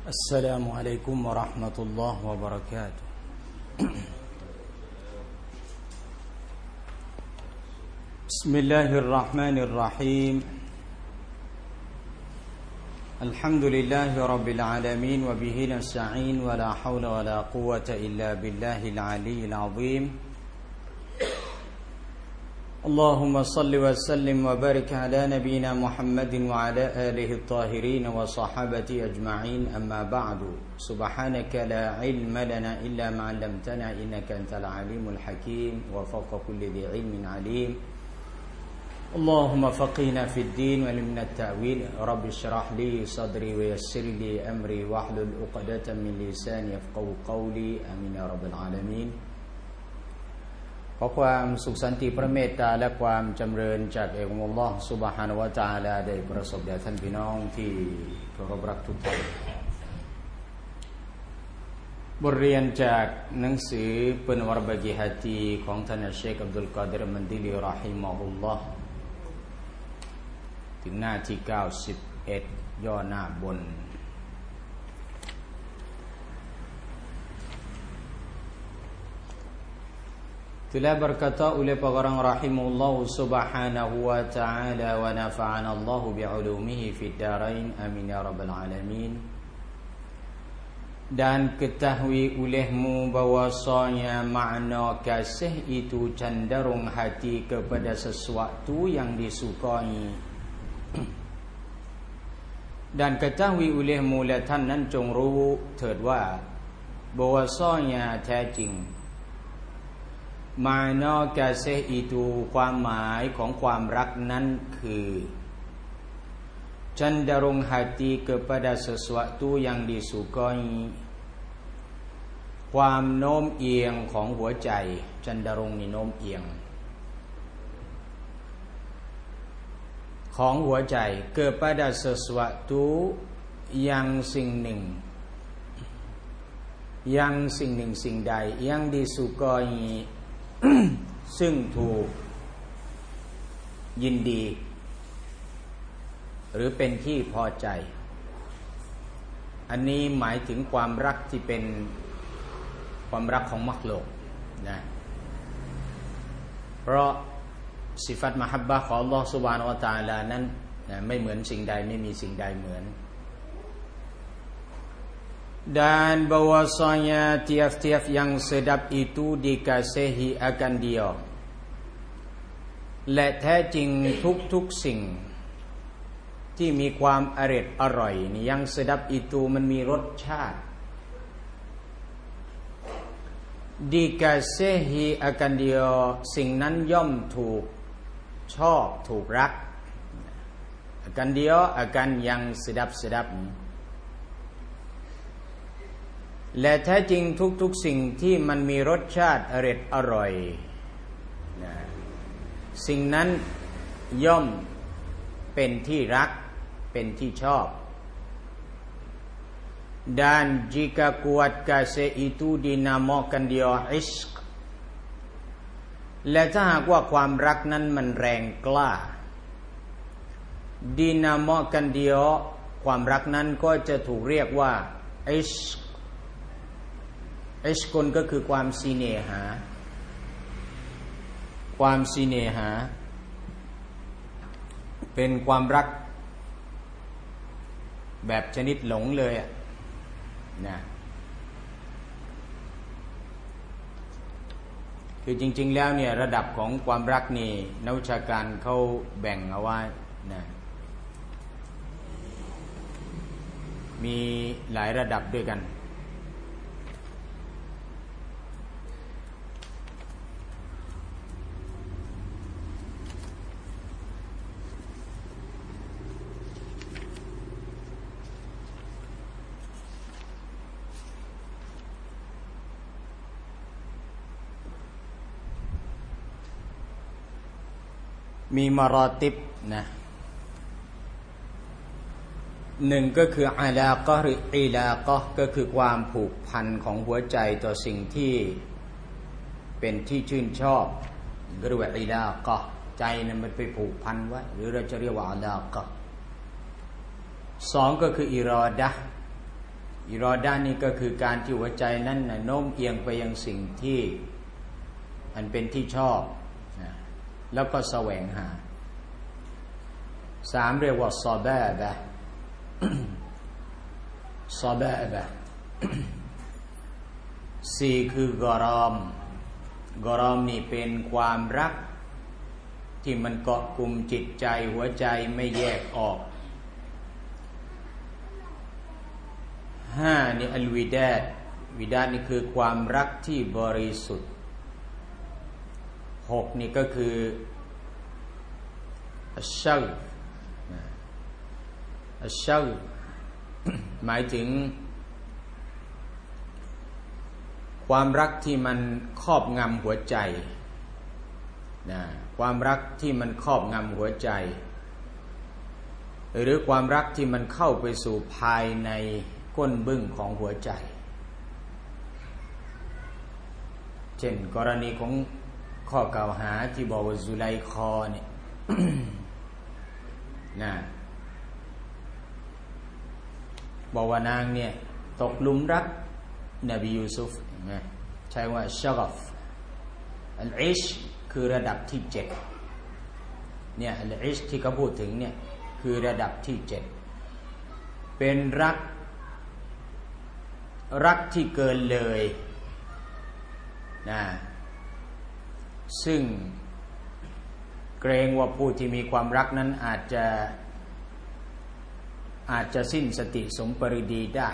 السلام عليكم ورحمة الله وبركاته بسم الله الرحمن الرحيم الحمد لله رب العالمين وبه نستعين ولا حول ولا قوة إلا بالله العلي العظيم اللهم صل وسلم وبارك على نبينا محمد وعلى آله الطاهرين وصحابته أجمعين أما بعد سبحانك لا علم لنا إلا ما علمتنا إنك أنت العليم الحكيم وفوق كل ذي علم عليم اللهم فقهنا في الدين وعلمنا التأويل رب اشرح لي صدري ويسر لي أمري واحلل عقدة من لساني يفقهوا قولي آمين يا رب العالمينขอความสุขสันติพระเมตตาและความจำเริญจากเอกองค์อัลเลาะห์ซุบฮานะฮูวะตะอาลาได้ประสบแด่ท่านพี่น้องที่เคารพรักทุกท่านบทเรียนจากหนังสือปนวรบกิฮาตีของท่านเชคอับดุลกอดิรมันดิลีเราะฮิมะฮุลลอฮ์ถึงหน้าที่91ย่อหน้าบนTelah berkata oleh pengarang rahimahullah subhanahu wa ta'ala wa nafa'ana Allah bi'ulumihi fid darain amin ya rabbal alamin. Dan ketahui olehmu bahwasanya makna kasih itu cenderung hati kepada sesuatu yang disukai. Dan ketahui olehmu และท่านนั้นจงรู้เถิดว่าbahwasanya แท้จริงมาโนกาเซอิตูความหมายของความรักนั้นคือcenderung hati kepada sesuatu yang disukai ความโน้มเอียงของหัวใจcenderung นี่โน้มเอียงของหัวใจ kepada sesuatu yang สิ่งหนึ่งสิ่งใด yang disukaiซึ่งถูกยินดีหรือเป็นที่พอใจอันนี้หมายถึงความรักที่เป็นความรักของมักโลกนะเพราะสิฟัตมะฮับบะห์ของอัลเลาะห์ซุบฮานะฮูวะตะอาลานั้นไม่เหมือนสิ่งใดไม่มีสิ่งใดเหมือนdan bahwasanya tiap-tiap yang sedap itu dikasihi akan dia และแท้จริงทุกๆสิ่งที่มีความอร่อยนี่ยัง sedap itu มันมีรสชาติ dikasihi akan dia สิ่งนั้นย่อมถูกชอบถูกรัก akan dia akan yang sedap-sedap และแท้จริงทุกๆสิ่งที่มันมีรสชาติอร่อยสิ่งนั้นย่อมเป็นที่รักเป็นที่ชอบ dan jika kuat kasih itu dinamakan dia ishq และถ้าหากว่าความรักนั้นมันแรงกล้า dinamakan dia ความรักนั้นก็จะถูกเรียกว่า ishqอิชกุนก็คือความสิเนหาเป็นความรักแบบชนิดหลงเลยนะคือจริงๆแล้วเนี่ยระดับของความรักนี่นักวิชาการเขาแบ่งเอาไว้นะมีหลายระดับด้วยกันมีมารอติบนะหนึ่งก็คืออาลากะห์หรืออีลากะห์ก็คือความผูกพันของหัวใจต่อสิ่งที่เป็นที่ชื่นชอบเรียกว่าอีลากะห์ใจนั้นมันไปผูกพันไว้หรือเราจะเรียกว่าอาลากะห์ สองก็คืออิรอดะห์อิรอดะห์นี่ก็คือการที่หัวใจนั้นโน้มเอียงไปยังสิ่งที่อันเป็นที่ชอบแล้วก็แสวงหา3เรียกว่าซอบะบะซอบะบะ4คือกอรอมนี่เป็นความรักที่มันเกาะกลุ่มจิตใจหัวใจไม่แยกออก5นี่อัลวิดาดนี่คือความรักที่บริสุทธิ์6นี่ก็คืออัชชัลหมายถึงความรักที่มันครอบงำหัวใจความรักที่มันครอบงำหัวใจหรือความรักที่มันเข้าไปสู่ภายในก้นบึ้งของหัวใจเช่นกรณีของข้อกล่าวหาที่บอกว่าซุไลคอเนี่ย บอกว่านางเนี่ยตกหลุมรักนบียูซุฟใช้ว่าชะกอฟอัลอิชคือระดับที่7เนี่ยอัลอิชที่เขาพูดถึงเนี่ยคือระดับที่7เป็นรักที่เกินเลยซึ่งเกรงว่าผู้ที่มีความรักนั้นอาจจะสิ้นสติสมปริดีได้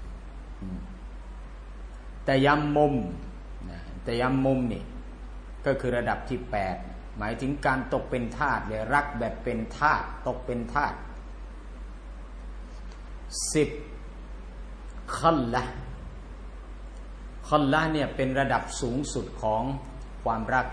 แต่ยัมมุมนี่ก็คือระดับที่8หมายถึงการตกเป็นทาสเลยรักแบบเป็นทาสตกเป็นทาส10คัลละเนี่ยเป็นระดับสูงสุดของความรัก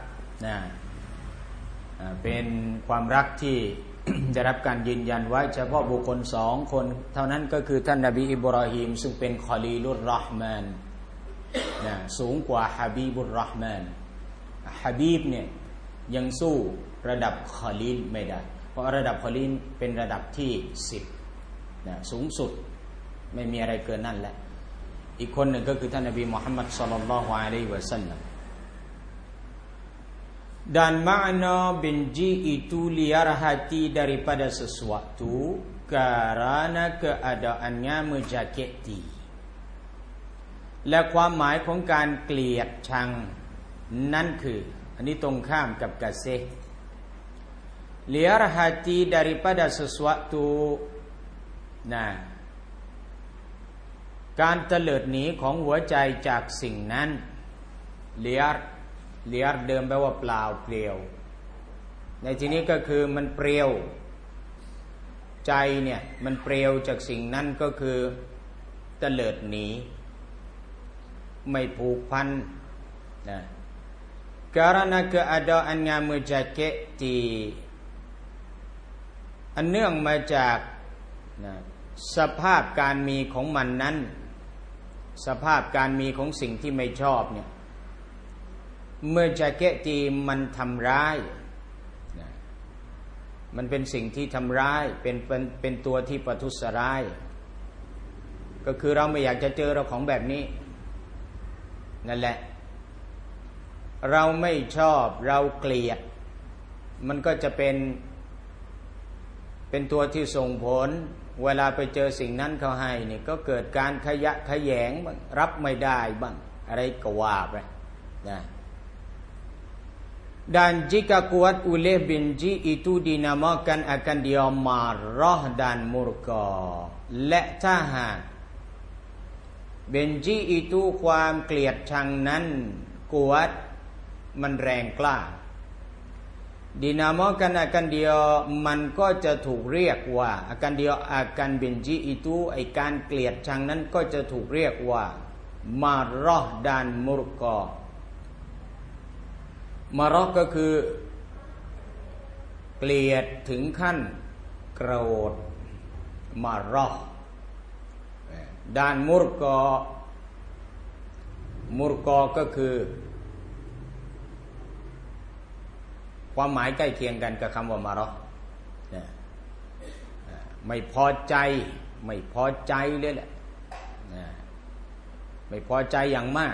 เป็นความรักที่ ได้รับการยืนยันไว้เฉพาะบุคคล2คนเท่านั้นก็คือท่านนบีอิบราฮิมซึ่งเป็นคอลีลุรเราะห์มานสูงกว่าฮะบีบุรเราะห์มานฮะบีบเนี่ยยังสู้ระดับคอลีลไม่ได้เพราะระดับคอลีลเป็นระดับที่10สูงสุดไม่มีอะไรเกินนั่นแหละอีกคนหนึ่งก็คือท่านนบีมุฮัมมัดศ็อลลัลลอฮุอะลัยฮิวะซัลลัมdan makna benci itu liar hati daripada sesuatu karena keadaannya menjageti และความหมายของการเกลียดชังนั่นคืออันนี้ตรงข้ามกับกะเซห์ liar hati daripada sesuatu การเตลิดหนีของหัวใจจากสิ่งนั้นเลียร์เดิมแปลว่าเปล่าเปลี่ยวในที่นี้ก็คือมันเปลี่ยวใจเนี่ยมันเปลี่ยวจากสิ่งนั้นก็คือเตลิดหนีไม่ผูกพันkarena keadaannya menjageti อันเนื่องมาจากสภาพการมีของมันนั้นสภาพการมีของสิ่งที่ไม่ชอบเนี่ยเมื่อจะเกตีมันทำร้ายมันเป็นสิ่งที่ทำร้ายเป็นตัวที่ประทุษร้ายก็คือเราไม่อยากจะเจอเราของแบบนี้นั่นแหละเราไม่ชอบเราเกลียดมันก็จะเป็นตัวที่ส่งผลเวลาไปเจอสิ่งนั้นเขาให้นี่ก็เกิดการขยะแขยงบ้างรับไม่ได้บ้างอะไรก็ว่าไปDan jika kuat oleh benci itu dinamakan akan dia marah dan murka และถ้าหากเบนจีอิตูความเกลียดชังนั้นกุวัตมันแรงกล้าdinamakan akan dia มันก็จะถูกเรียกว่า akan dia akan benci itu ไอ้การเกลียดชังนั้นก็จะถูกเรียกว่า marah dan murkaมารอกก็คือเกลียดถึงขั้นโกรธมารอกด้านมุรกอก็คือความหมายใกล้เคียงกันกับคำว่ามารอกไม่พอใจเลยแหละไม่พอใจอย่างมาก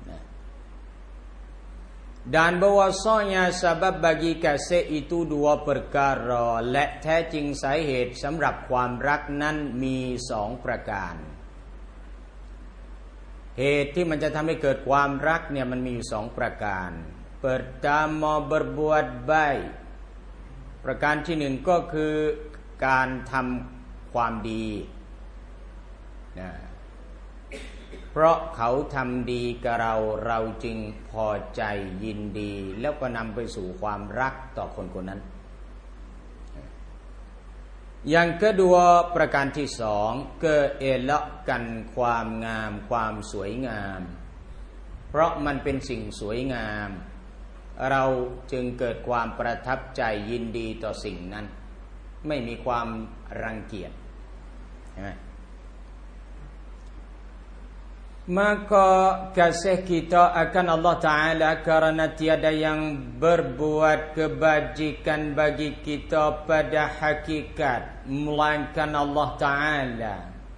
dan bahwasanya sebab bagi kasih itu dua perkara และแท้จริงสาเหตุสำหรับความรักนั้นมี2ประการเหตุที่มันจะทำให้เกิดความรักเนี่ยมันมีอยู่2ประการ pertama berbuat baik ประการที่1ก็คือการทำความดีนะเพราะเขาทำดีกับเราจึงพอใจยินดีแล้วก็นำไปสู่ความรักต่อคนคนนั้นอย่างkeduaประการที่2 keelakkan ความงามความสวยงามเพราะมันเป็นสิ่งสวยงามเราจึงเกิดความประทับใจยินดีต่อสิ่งนั้นไม่มีความรังเกียจใช่ไหมmaka kasih kita akan Allah Ta'ala karena tiada yang berbuat kebajikan bagi kita pada hakikat melainkan Allah Ta'ala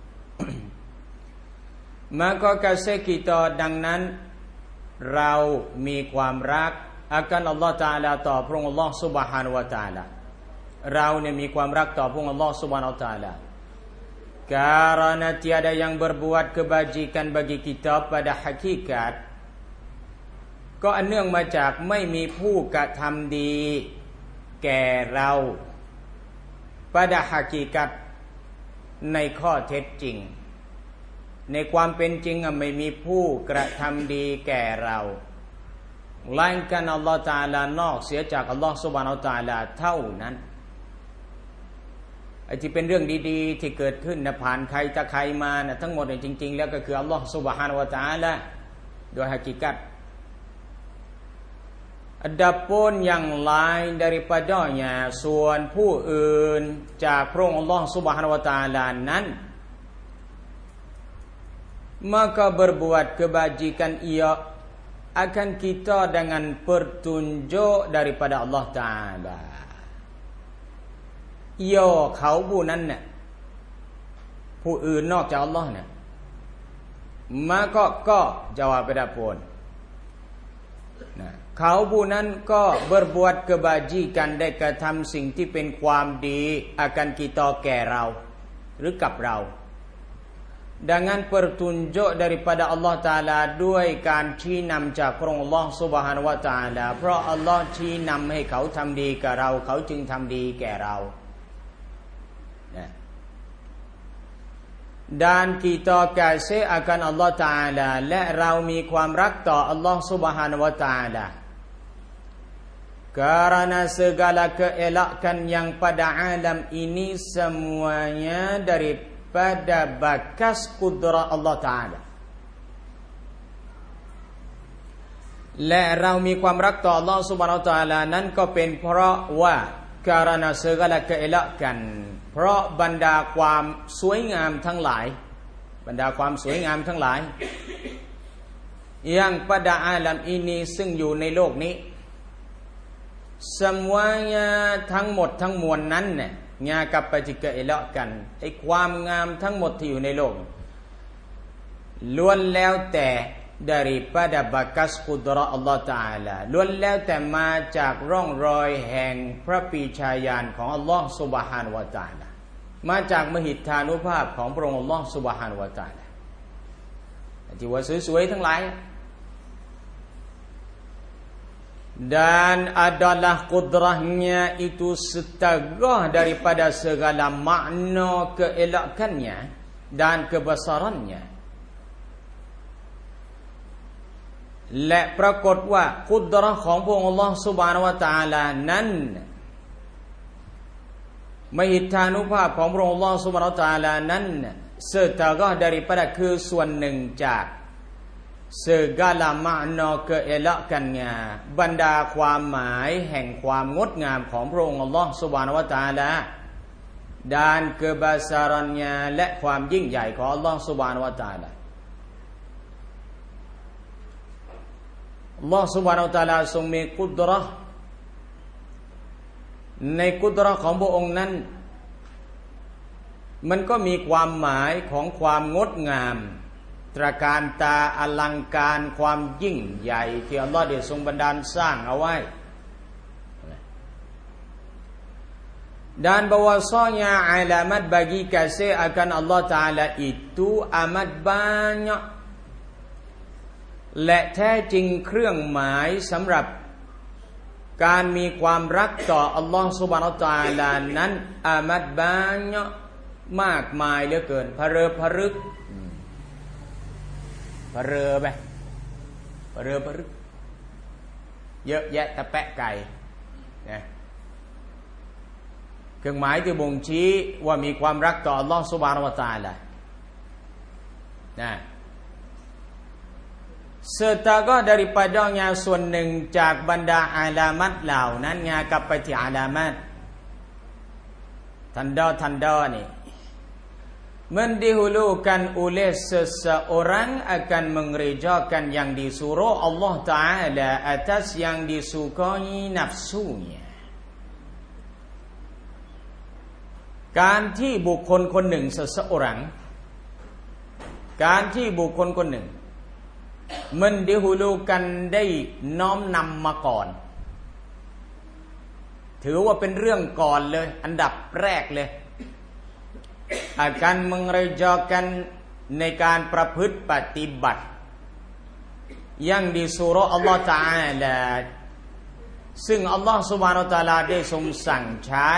maka kasih kita ดังนั้นเรามีความรัก akan Allah Ta'ala ต่อพระองค์ Allah Subhanahu Wa Ta'ala เราเนี่ยมีความรักต่อพระองค์ Allah Subhanahu Wa Ta'ala karena tiada yang berbuat kebajikan bagi kita pada hakikat ก็อันเนื่องมาจากไม่มีผู้กระทำดีแก่เรา pada hakikat ในข้อเท็จจริงในความเป็นจริงไม่มีผู้กระทำดีแก่เราmelainkan Allah Ta'ala นอกเสียจาก Allah Subhanahu Wa Ta'ala เท่านั้นไอ้ที่เป็นเรื่องดีๆที่เกิดขึ้นนะผ่านใครตะใครมานะทั้งหมดเนี่ยจริงๆแล้วก็คืออัลลอฮฺซุบฮานะฮูวะตะอาลาโดยฮากิกัต Adapun yang lain daripadanya ส่วนผู้อื่นจากพระองค์อัลลอฮฺซุบฮานะฮูวะตะอาลานั้น maka berbuat kebajikan ia akan kita dengan petunjuk daripada Allah Ta'alaย่อเขาผู้นั้นเนี่ยผู้อื่นนอกจากอัลลอฮ์เนี่ยมาก็จาวาบadapunนะเขาผู้นั้นก็ berbuat kebajikan ได้กระทำสิ่งที่เป็นความดี akan kita แก่เราหรือกับเรา dengan petunjuk daripada Allah Ta'ala ด้วยการชี้นำจากพระองค์ Allah Subhanahu Wa Ta'ala เพราะอัลลอฮ์ชี้นำให้เขาทำดีกับเราเขาจึงทำดีแก่เราdan kita kasih akan Allah Ta'ala และเรามีความรักต่อ Allah Subhanahu Wa Ta'ala karena segala keelakan yang pada alam ini semuanya daripada bakas kudrah Allah Ta'ala และเรามีความรักต่อ Allah Subhanahu Wa Ta'ala นั้นก็เป็นเพราะว่า karena segala keelakanเพราะบรรดาความสวยงามทั้งหลายบรรดาความสวยงามทั้งหลายyang pada alam ini ซึ่งอยู่ในโลกนี้ semuanya ทั้งหมดทั้งมวลนั้นเนี่ยงากับปฏิกะอิละกันไอ้ความงามทั้งหมดที่อยู่ในโลกล้วนแล้วแต่ daripada bakas qudrah Allah Ta'ala ล้วนแล้วแต่มาจากร่องรอยแห่งพระปรีชาญาณของ Allah Subhanahu Wa Ta'ala มาจากมหิทธานุภาพของพระองค์ Allah Subhanahu Wa Ta'ala ที่ว่าสวยๆทั้งหลาย dan adalah qudrahnya itu setengah daripada segala makna keelakannya dan kebesarannyaและปรากฏว่ากุดเราะห์ของพระองค์ Allah Subhanahu Wa Ta'ala นั้นมหิทธานุภาพของพระองค์ Allah Subhanahu Wa Ta'ala นั้น setengah daripada คือส่วนหนึ่งจาก segala makna keelakannya บรรดาความหมายแห่งความงดงามของพระองค์ Allah Subhanahu Wa Ta'ala dan kebesarannya และความยิ่งใหญ่ของ Allah Subhanahu Wa Ta'ala Allah Subhanahu Wa Ta'ala ทรงมีกุดเราะห์ในกุดเราะห์ของพระองค์นั้นมันก็มีความหมายของความงดงามตระการตาอลังการความยิ่งใหญ่ที่อัลลอฮฺได้ทรงบันดาลสร้างเอาไว้ Dan bahwasanya alamat bagi kasih akan Allah Ta'ala itu amat banyak และแท้จริงเครื่องหมายสำหรับการมีความรักต่ออัลลอฮฺ Subhanahu Wa Ta'ala นั้นอามัดบานมากมายเหลือเกินพะเรอพะรึกพะเรอไปพะเรอพะรึกเยอะแยะตะแปะไก่นะเครื่องหมายที่บ่งชี้ว่ามีความรักต่ออัลลอฮฺ Subhanahu Wa Ta'ala นะsertaก็ daripadanya ส่วนหนึ่งจากบรรดาอาลามัตเหล่านั้นงากลับไปที่อาลามัตtanda ni mendahulukan oleh seseorang akan mengerjakan yang disuruh Allah Ta'ala atas yang disukai nafsunya การที่บุคคลคนหนึ่ง seseorang การที่บุคคลคนหนึ่งmendahulukan ได้น้อมนำมาก่อนถือว่าเป็นเรื่องก่อนเลยอันดับแรกเลย akan mengerjakan ในการประพฤติปฏิบัติyang disuruh Allah Ta'ala ซึ่งอัลลอฮฺ Subhanahu Wa Ta'ala ได้ทรงสั่งใช้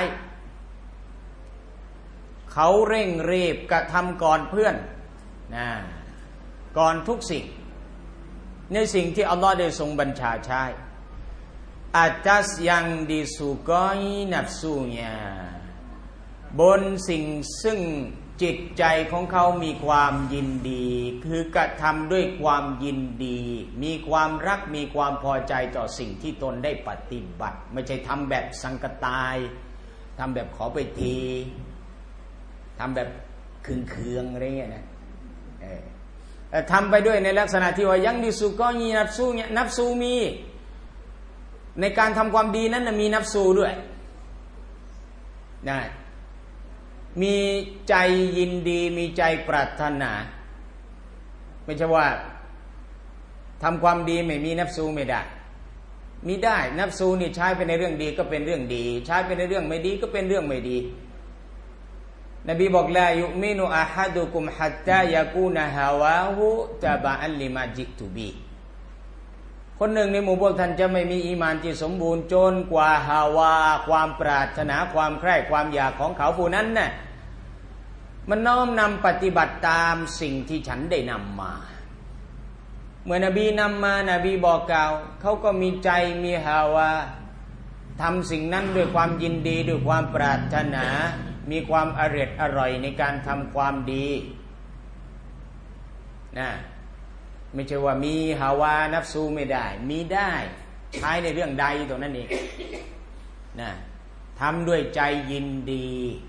เขาเร่งรีบกระทำก่อนเพื่อนนะก่อนทุกสิ่งในสิ่งที่อัลลอฮ์ได้ทรงบัญชาใช้ atas yang disukai nafsunya บนสิ่งซึ่งจิตใจของเขามีความยินดีคือกระทำด้วยความยินดีมีความรักมีความพอใจต่อสิ่งที่ตนได้ปฏิบัติไม่ใช่ทำแบบสังกตายทำแบบขอไปทีทำแบบเคืองๆอะไรเงี้ยนะทำไปด้วยในลักษณะที่ว่ายังดิสุก็มีนับสู้เนี่ยนับสู้มีในการทำความดีนั้นมีนับสู้ด้วยนะมีใจยินดีมีใจปรารถนาไม่ใช่ว่าทำความดีไม่มีนับสู้ไม่ได้มีได้นับสู้นี่ใช้ไปในเรื่องดีก็เป็นเรื่องดีใช้ไปในเรื่องไม่ดีก็เป็นเรื่องไม่ดีนบีบอกลายุมินุอะฮัดุกุมฮัตตายะกูนะฮาวาฮูตะบะอันลิมาจิตุบีคนหนึ่งในหมู่พวกท่านจะไม่มีอีหม่านที่สมบูรณ์จนกว่าฮาวาความปรารถนาความใคร่ความอยากของเขาผู้นั้นน่ะมันน้อมนำปฏิบัติตามสิ่งที่ฉันได้นำมาเมื่อนบีนำมานบีบอกกล่าวเขาก็มีใจมีฮาวาทำสิ่งนั้นด้วยความยินดีด้วยความปรารถนามีความอร่อยในการทำความดีนะไม่ใช่ว่ามีฮาวานัฟซูไม่ได้มีได้ใช้ในเรื่องใดตรงนั้นเองนะทำด้วยใจยินดี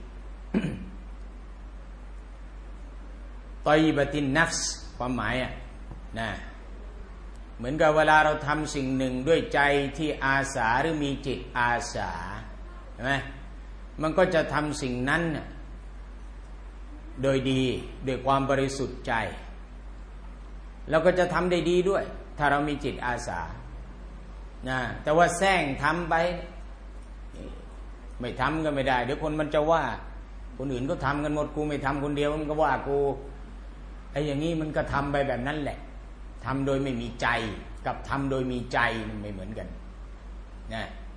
ตอยบะตินนัฟส์ความหมายอ่ะนะเหมือนกับเวลาเราทำสิ่งหนึ่งด้วยใจที่อาสาหรือมีจิตอาสาใช่ไหมมันก็จะทำสิ่งนั้นโดยดีด้วยความบริสุทธิ์ใจแล้วก็จะทำได้ดีด้วยถ้าเรามีจิตอาสานะแต่ว่าแซงทำไปไม่ทำก็ไม่ได้เดี๋ยวคนมันจะว่าคนอื่นก็ทำกันหมดกูไม่ทำคนเดียวมันก็ว่ากูไอ้อย่างนี้มันก็ทำไปแบบนั้นแหละทำโดยไม่มีใจกับทำโดยมีใจมันไม่เหมือนกันนะ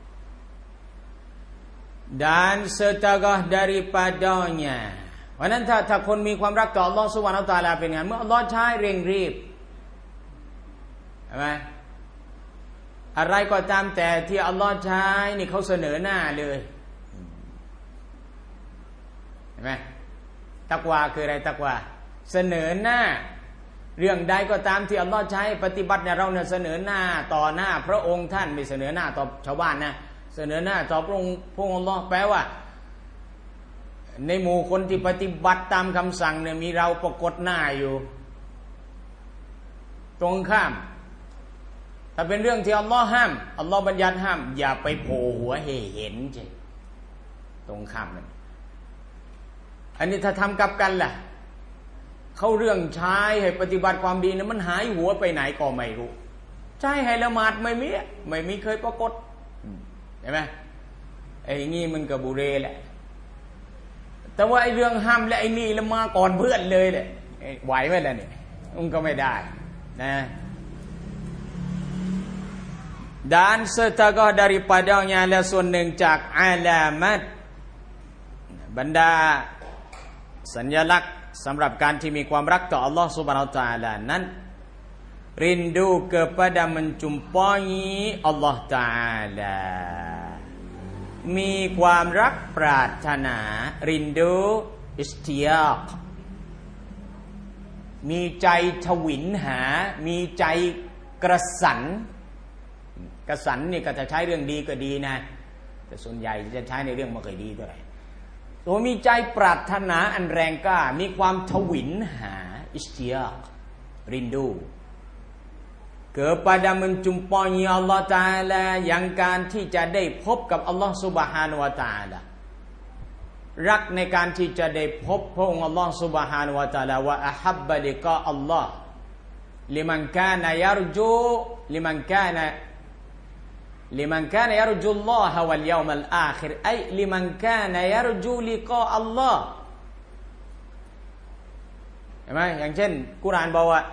dan setengah daripadanya เพราะนั้นถ้าคนมีความรักต่ออัลเลาะห์ซุบฮานะฮูวะตะอาลาเป็นไงเมื่ออัลเลาะห์ใช้เร่งรีบใช่ไหมอะไรก็ตามแต่ที่อัลเลาะห์ใช้นี่เขาเสนอหน้าเลยเห็นไหมตักวาคืออะไรตักวาเสนอหน้าเรื่องใดก็ตามที่อัลเลาะห์ใช้ปฏิบัติเนี่ยเราเนี่ยเสนอหน้าต่อหน้าพระองค์ท่านไม่เสนอหน้าต่อชาวบ้านนะเสนอหน้าต่อพระองค์อัลเลาะห์แปลว่าในหมู่คนที่ปฏิบัติตามคำสั่งเนี่ยมีเราปรากฏหน้าอยู่ตรงข้ามถ้าเป็นเรื่องที่อัลเลาะห์ห้ามอัลเลาะห์บัญญัติห้ามอย่าไปโผล่หัวให้เห็นใช่ตรงข้ามนั่นอันนี้ถ้าทำกลับกันล่ะเขาเรื่องใช้ให้ปฏิบัติความดีนะมันหายหัวไปไหนก็ไม่รู้ใช้ให้ละหมาดไม่มีเคยปรากฏเห็นไหมไอ้นี่มันกับบุเรแหละแต่ว่าไอ้เรื่องห้ามและไอ้นี่ละมาก่อนเพื่อนเลยแหละไหวไหมล่ะเนี่ยมันก็ไม่ได้นะdan setengah daripadanya adalah ส่วนหนึ่งจากอาลามัตบรรดาสัญลักษณ์สำหรับการที่มีความรักต่ออัลลอฮฺ Subhanahu Wa Taala นั้น rindu kepada menjumpai Allah Taala มีความรักปรารถนา rindu istiyaq มีใจทวินหามีใจกระสันกระสันนี่ก็จะใช้เรื่องดีก็ดีนะแต่ส่วนใหญ่จะใช้ในเรื่องไม่ค่อยดีเท่าไหร่ตัวมีใจปรารถนาอันแรงกล้ามีความทวินหาอิสติยากรินดู kepada menjumpai Allah Taala อย่างการที่จะได้พบกับอัลลอฮฺ Subhanahu Wa Taala รักในการที่จะได้พบพระองค์อัลลอฮฺ Subhanahu Wa Taala ว่าอะฮับบะลิกาอัลลอฮฺliman kana yarju liman kana yarju Allah wal yawmal akhir ay liman kana yarju liqa Allah เห็นไหมอย่างเช่นกุรอานบอกว่า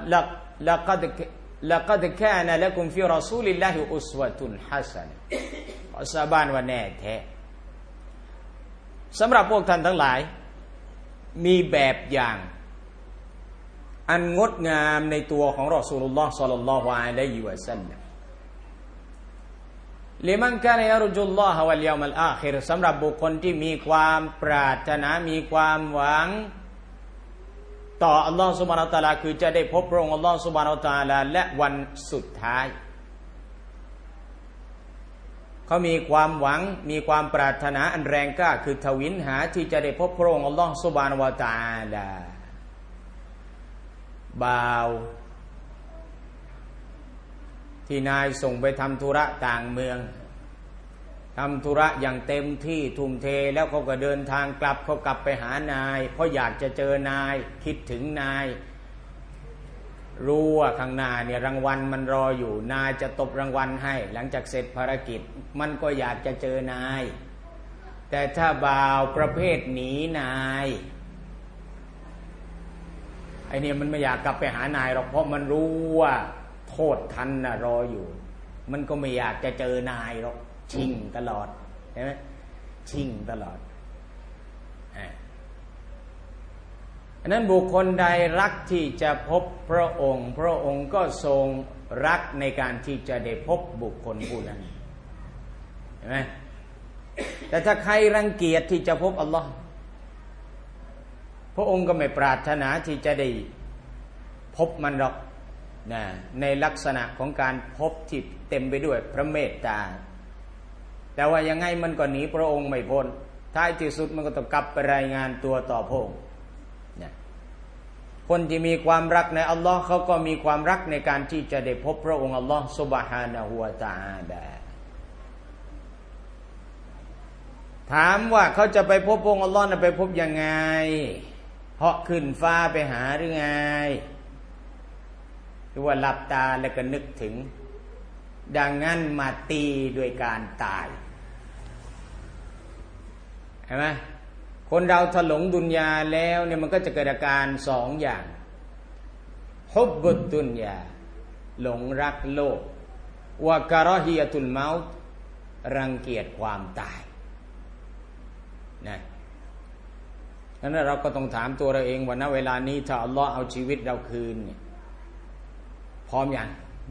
laqad kana lakum fi rasulillahi uswatun hasanah สาบานว่าแน่แท้สำหรับพวกท่านทั้งหลายมีแบบอย่างอันงดงามในตัวของรอซูลุลลอฮ์ศ็อลลัลลอฮุอะลัยฮิวะซัลลัมลิมันกานะยะรุจุลลอฮะวัลยอมัลอาคิรสำหรับบุคคลที่มีความปรารถนามีความหวังต่ออัลลอฮ์ซุบฮานะฮูวะตะอาลาคือจะได้พบพระองค์อัลลอฮ์ซุบฮานะฮูวะตะอาลาและวันสุดท้ายเขามีความหวังมีความปรารถนาอันแรงกล้าคือทวินหาที่จะได้พบพระองค์อัลลอฮ์ซุบฮานะฮูวะตะอาลาบ่าวที่นายส่งไปทำธุระต่างเมืองทำธุระอย่างเต็มที่ทุ่มเทแล้วเขาก็เดินทางกลับเขากลับไปหานายเพราะอยากจะเจอนายคิดถึงนายรู้ว่าข้างหน้าเนี่ยรางวัลมันรออยู่นายจะตบรางวัลให้หลังจากเสร็จภารกิจมันก็อยากจะเจอนายแต่ถ้าบ่าวประเภทหนีนายไอเนี่ยมันไม่อยากกลับไปหานายหรอกเพราะมันรู้ว่าโทษทันน่ะรออยู่มันก็ไม่อยากจะเจอนายหรอกชิ่งตลอดใช่ไหมชิ่งตลอดอันนั้นบุคคลใดรักที่จะพบพระองค์พระองค์ก็ทรงรักในการที่จะได้พบบุคคลผู้นั้นเห็นไหมแต่ถ้าใครรังเกียจที่จะพบอัลลอฮ์พระองค์ก็ไม่ปรารถนาที่จะได้พบมันหรอกนะในลักษณะของการพบที่เต็มไปด้วยพระเมตตาแต่ว่ายังไงมันก็หนีพระองค์ไม่พ้นท้ายที่สุดมันก็ต้องกลับไปรายงานตัวต่อพระองค์นะคนที่มีความรักในอัลลอฮ์เขาก็มีความรักในการที่จะได้พบพระองค์อัลลอฮ์ซุบฮานะฮูวะตะอาลาถามว่าเขาจะไปพบพระองค์อัลลอฮ์ไปพบยังไงเหาะขึ้นฟ้าไปหาหรือไงหรือว่าหลับตาแล้วก็นึกถึงดังนั้นมาตีด้วยการตายเห็นไหมคนเราถลงดุนยาแล้วเนี่ยมันก็จะเกิดอาการสองอย่างฮุบบุดดุนยาหลงรักโลกวะกะรอฮียะตุลเมาต์รังเกียจความตายนะนั้นเราก็ต้องถามตัวเราเองว่าณเวลานี้ถ้าอัลลอฮ์เอาชีวิตเราคืนเนี่ยพร้อมยัง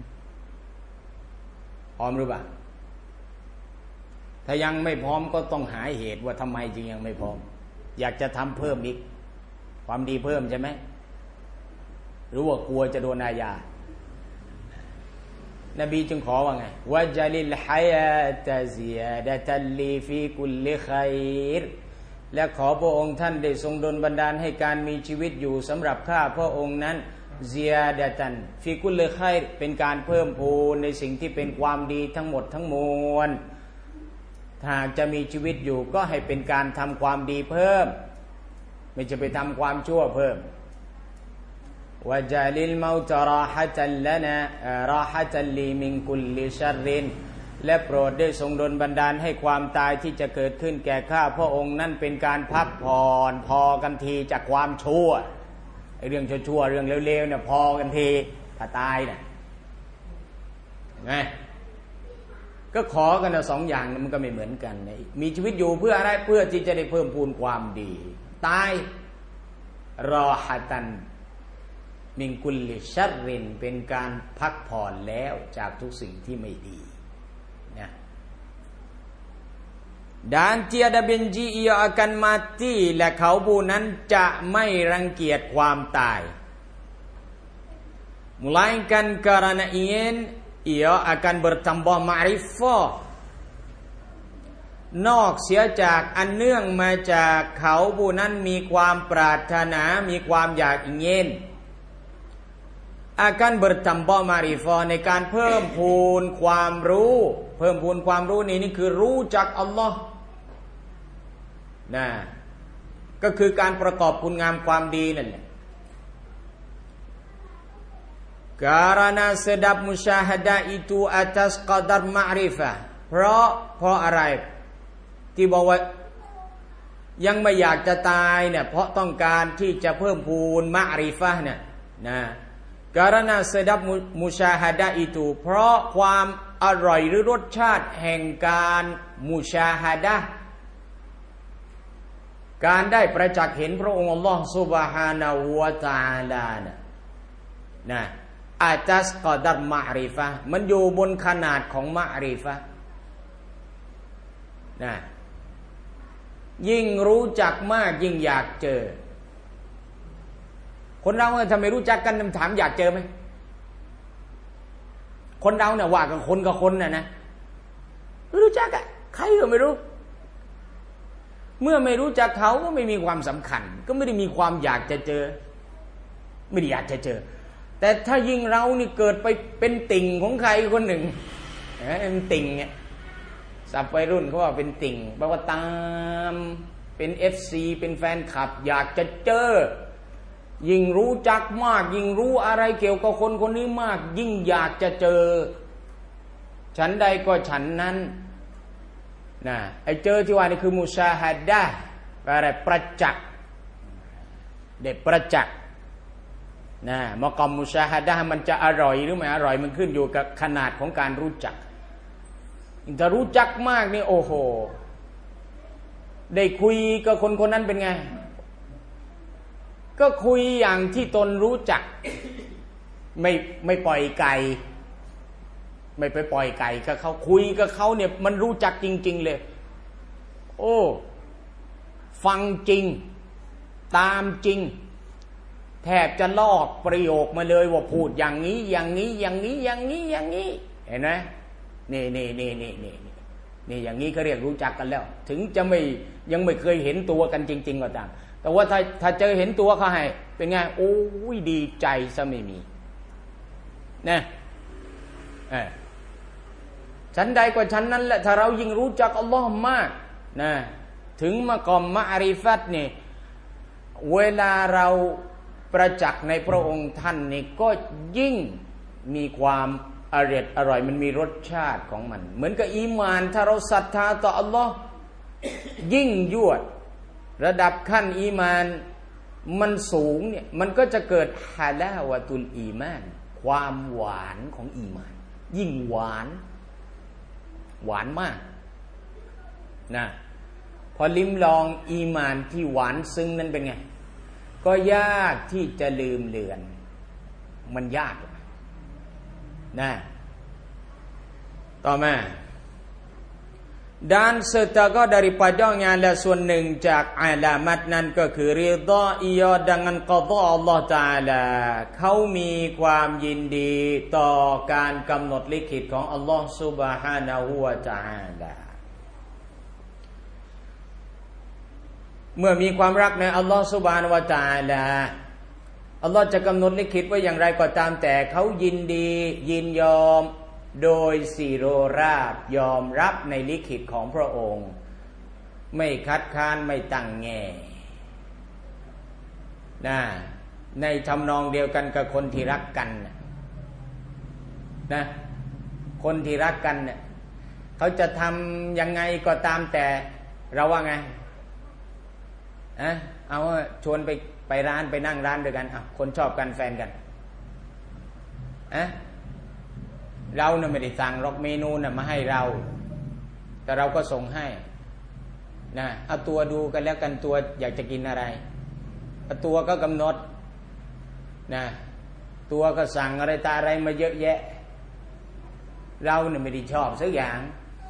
พร้อมหรือเปล่าถ้ายังไม่พร้อมก็ต้องหาเหตุว่าทำไมจึงยังไม่พร้อมอยากจะทำเพิ่มอีกความดีเพิ่มใช่ไหมหรือว่ากลัวจะโดนอาญานบีจึงขอว่าไงวะจัลิลฮายาตะซิยาดะตัลลีฟีกุลลิค็อยรและขอพระองค์ท่านได้ทรงดลบันดาลให้การมีชีวิตอยู่สำหรับข้าพระองค์นั้นซิยาดะตันฟีกุลลิค็อยรเป็นการเพิ่มพูนในสิ่งที่เป็นความดีทั้งหมดทั้งมวลถ้าจะมีชีวิตอยู่ก็ให้เป็นการทำความดีเพิ่มไม่จะไปทำความชั่วเพิ่มวะจาลิลเมาตราฮะตัลลนะราฮะตัลลีมินกุลลิชัรรินและโปรดได้ทรงดลบันดาลให้ความตายที่จะเกิดขึ้นแก่ข้าพระองค์นั้นเป็นการพักผ่อนพอกันทีจากความชั่วไอ้เรื่องชั่วๆเรื่องเลวๆเนี่ยพอกันทีถ้าตายเนี่ยไงก็ขอกันนะสองอย่างมันก็ไม่เหมือนกันมีชีวิตอยู่เพื่ออะไรเพื่อที่จะได้เพิ่มพูนความดีตายรอฮะตันมินกุลลิชัรรินเป็นการพักผ่อนแล้วจากทุกสิ่งที่ไม่ดีนะdan tiada benci ia akan mati และเขาผู้นั้นจะไม่รังเกียจความตาย melainkan karena ingin ia akan bertambah ma'rifah นอกเสียจากอันเนื่องมาจากเขาผู้นั้นมีความปรารถนามีความอยากingin akan bertambah ma'rifah ในการเพิ่มพูนความรู้เพิ่มพูนความรู้นี่คือรู้จักอัลลอฮ์นะก็คือการประกอบคุณงามความดีนั่นแหละ karena sedap musyahadah itu atas qadar ma'rifah เพราะอะไรที่บอกว่ายังไม่อยากจะตายเนี่ยเพราะต้องการที่จะเพิ่มพูนมะริฟะห์เนี่ยนะkarena sedap musyahadah itu เพราะความอร่อยหรือรสชาติแห่งการมุชาฮะดะห์การได้ประจักษ์เห็นพระองค์อัลลอฮฺซุบฮานะฮูวะตะอาลานะอาตัสกอดัรมะริฟะห์มันอยู่บนขนาดของมะริฟะห์นะยิ่งรู้จักมากยิ่งอยากเจอคนเราทำไมรู้จักกันถามอยากเจอไหมคนเราเนี่ยว่ากับคนนะไม่รู้จักอะใครก็ไม่รู้เมื่อไม่รู้จักเขาก็ไม่มีความสำคัญก็ไม่ได้มีความอยากจะเจอไม่ได้อยากจะเจอแต่ถ้ายิ่งเรานี่เกิดไปเป็นติ่งของใครคนหนึ่งเป็นติ่งเนี่ยสับวัยรุ่นเขาว่าเป็นติ่งแปลว่าตามเป็น FC เป็นแฟนคลับอยากจะเจอยิ่งรู้จักมากยิ่งรู้อะไรเกี่ยวกับคนคนนี้มากยิ่งอยากจะเจอฉันใดก็ฉันนั้นนะไอ้เจอที่ว่านี่คือมุชาฮะดะห์อะไรประจักษ์ได้ประจักษ์นะมากอมมุชาฮะดะห์มันจะอร่อยหรือไม่อร่อยมันขึ้นอยู่กับขนาดของการรู้จักถ้ารู้จักมากนี่โอ้โหได้คุยกับคนคนนั้นเป็นไงก็คุยอย่างที่ตนรู้จักไม่ปล่อยไก่ไม่ไปปล่อยไก่กับเขาคุยกับเขาเนี่ยมันรู้จักจริงๆเลยโอ้ฟังจริงตามจริงแทบจะลอกประโยคมาเลยว่าพูดอย่างนี้อย่างนี้อย่างนี้อย่างนี้อย่างนี้เห็นไหมนี่อย่างนี้เขาเรียกรู้จักกันแล้วถึงจะยังไม่เคยเห็นตัวกันจริงๆก็ตามแต่ว่าถ้าเจอเห็นตัวเขาให้เป็นไงโอ้ยดีใจซะไม่มีนะชั้นใดกว่าชั้นนั้นแหละถ้าเรายิ่งรู้จักอัลลอฮ์มากนะถึงมากอมมะอาริฟัตนี่เวลาเราประจักษ์ในพระองค์ท่านนี่ก็ยิ่งมีความอร่อยมันมีรสชาติของมันเหมือนกับอีมานถ้าเราศรัทธาต่ออัลลอฮ์ยิ่งยวดระดับขั้นอีมานมันสูงเนี่ยมันก็จะเกิดฮาลาวะตุลอีมานความหวานของอีมานยิ่งหวานมากนะพอลิ้มลองอีมานที่หวานซึ้งนั้นเป็นไงก็ยากที่จะลืมเลือนมันยากนะต่อมาdan serta daripadanya adalah ส่วนหนึ่งจากอาลามัตนั้นก็คือริฎออิยาdengan qada Allah Taala เขามีความยินดีต่อการกำหนดลิขิตของอัลลอฮ์ Subhanahu wa Taala เมื่อมีความรักในอัลลอฮ์ Subhanahu wa Taala อัลลอฮ์จะกำหนดลิขิตว่าอย่างไรก็ตามแต่เขายินดียินยอมโดยสิโรราบยอมรับในลิขิตของพระองค์ไม่คัดค้านไม่ตั้งแง่นะในทำนองเดียวกันกับคนที่รักกันนะคนที่รักกันเนี่ยเขาจะทำยังไงก็ตามแต่เราว่าไงเอาชวนไปร้านไปนั่งร้านด้วยกันคนชอบกันแฟนกันเราเนี่ยไม่ได้สั่งหรอกเมนูน่ะมาให้เราแต่เราก็ส่งให้นะเอาตัวดูกันแล้วกันตัวอยากจะกินอะไรตัวก็กำหนดนะตัวก็สั่งอะไรตาอะไรมาเยอะแยะเราเนี่ยไม่ได้ชอบสักอย่าง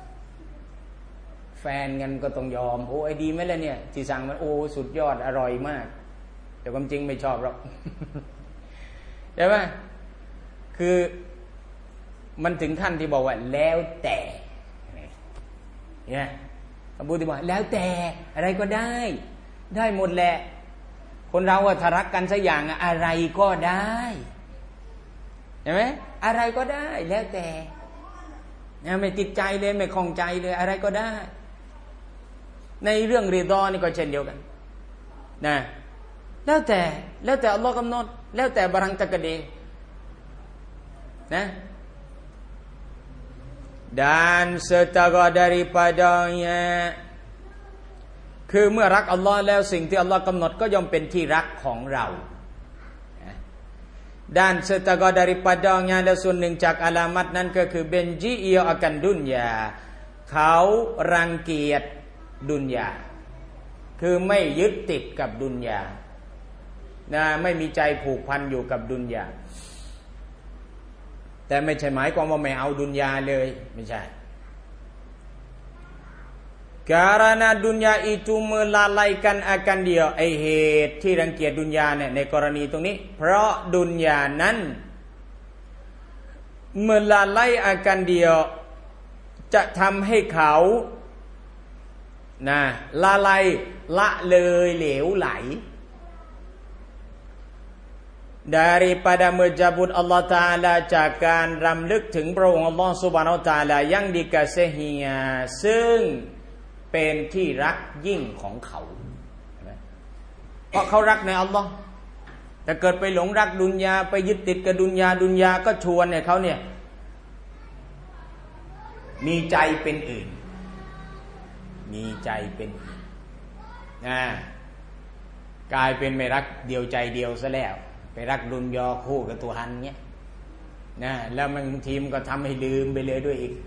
แฟนกันก็ต้องยอมโอ้ไอ้ดีไหมล่ะเนี่ยที่สั่งมันโอ้สุดยอดอร่อยมากแต่ความจริงไม่ชอบหรอกใช่ไหมคือมันถึงขั้นที่บอกว่าแล้วแต่เนี่ยพระพุทธบอกแล้วแต่อะไรก็ได้หมดแหละคนเราถ้ารักกันสักอย่างอะไรก็ได้เห็นไหมอะไรก็ได้แล้วแต่ไม่ติดใจเลยไม่คล่องใจเลยอะไรก็ได้ในเรื่องริฎอนี่ก็เช่นเดียวกันนะแล้วแต่อัลลอฮ์กำหนดแล้วแต่barang takdirนะdan setara daripadanyaคือเมื่อรักอัลลอฮ์แล้วสิ่งที่อัลลอฮ์กำหนดก็ย่อมเป็นที่รักของเราdan setara daripadanya และส่วนหนึ่งจากอาลามัตนั้นก็คือเบนจีอีอากันดุนยาเขารังเกียจดุนยาคือไม่ยึดติดกับดุนยานะไม่มีใจผูกพันอยู่กับดุนยาแต่ไม่ใช่หมายความว่าไม่เอาดุนยาเลยไม่ใช่ Karena dunia itu melalaikan akan dia ไอเหตุที่รังเกียจดุนยาเนี่ยในกรณีตรงนี้เพราะดุนยานั้น melalai akan dia จะทำให้เขานะละลายละเลยเหลวไหล daripada menjabut Allah Ta'ala จากการรำลึกถึงพระองค์ Allah Subhanahu Wa Ta'ala yang dikasihinya ซึ่งเป็นที่รักยิ่งของเขาเพราะเขารักในอัลลอฮ์แต่เกิดไปหลงรักดุนยาไปยึดติดกับดุนยาก็ชวนเนี่ยเขาเนี่ยมีใจเป็นอื่นกลายเป็นไม่รักเดียวใจเดียวซะแล้วไปรักดุนยาคู่กับตัวฮันเนี้ยนะแล้วบางทีมันก็ทำให้ลืมไปเลยด้วยอีก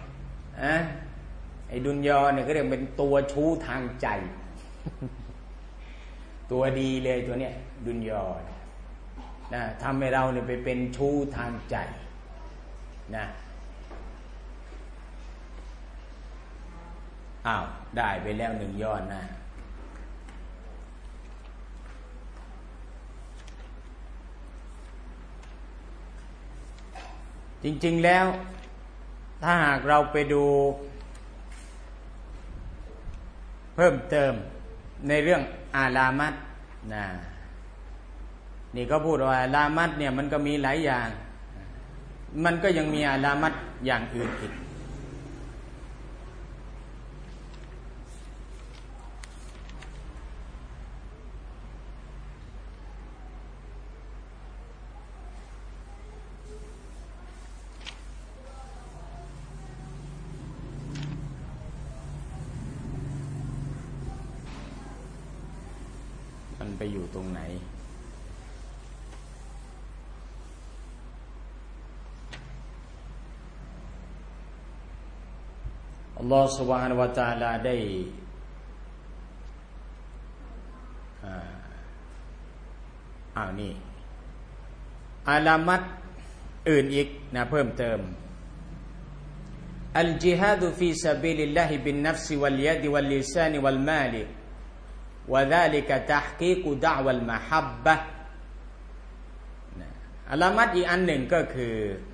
ไอ้ดุนยาเนี่ยก็เรียกเป็นตัวชู้ทางใจ ตัวดีเลยตัวเนี้ยดุนยานะทำให้เราเนี่ยไปเป็นชู้ทางใจนะอ้าวได้ไปแล้ว1 ยอดนะจริงๆแล้วถ้าหากเราไปดูเพิ่มเติมในเรื่องอาลามัตนะนี่ก็พูดว่าอาลามัตเนี่ยมันก็มีหลายอย่างมันก็ยังมีอาลามัตอย่างอื่นอีกมันไปอยู่ตรงไหนอัลลอฮฺ سبحانه และ تعالى ได้นี่อาลามัตอื่นอีกนะเพิ่มเติมอัลจิฮาดฟีซะบีลิลลาฮิบินนัฟซิวัลยะดิวัลลิซานิวัลมาลิوذلك تحقيق دعوى المحبة อาลามัตอีกอันหนึ่งก็คือ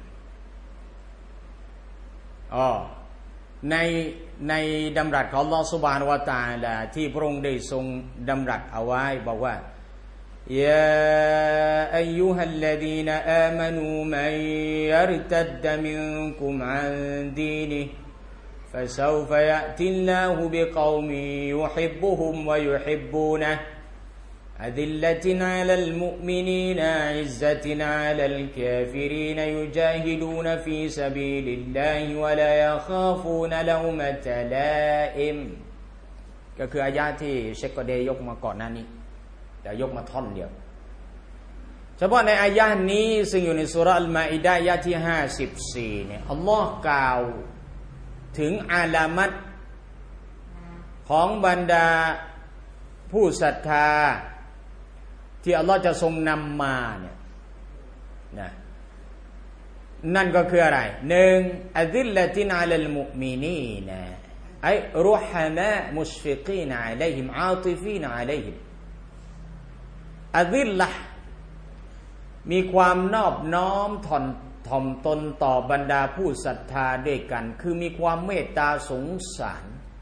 ในดำรัสของอัลเลาะห์ซุบฮานะฮูวะตะอาลาที่พระองค์ได้ทรงดำรัสเอาไว้บอกว่ายาอัยยูฮัลลดีนอามานูมันยัรตัดดะมินกุมอันดีนิفسوف يأتي الله بقوم يحبهم ويحبونه أذلة على المؤمنين عزة على الكافرين يجاهدون في سبيل الله ولا يخافون لومة لائم ก็คืออายะห์ที่เชคกอเดยกมาก่อนหน้านี้แต่ยกมาท่อนเดียวเฉพาะในอายะห์นี้ซึ่งอยู่ในซูเราะห์อัลมาอิดะห์อายะห์ที่54เนี่ยอัลลอฮ์กล่าวถึงอาลามัตของบรรดาผู้ศรัทธาที่อัลลอฮ์จะทรงนำมาเนี่ยนะนั่นก็คืออะไรหนึ่งอะซิลละตินอะลัลมุอ์มินีนไอรุฮะมามุชฟิกีนอะลัยฮิมอาติฟีนอะลัยฮิมอะซิลละห์มีความนอบน้อมถ่อมตนต่อบรรดาผู้ศรัทธาด้วยกันคือมีความเมตตาสงสาร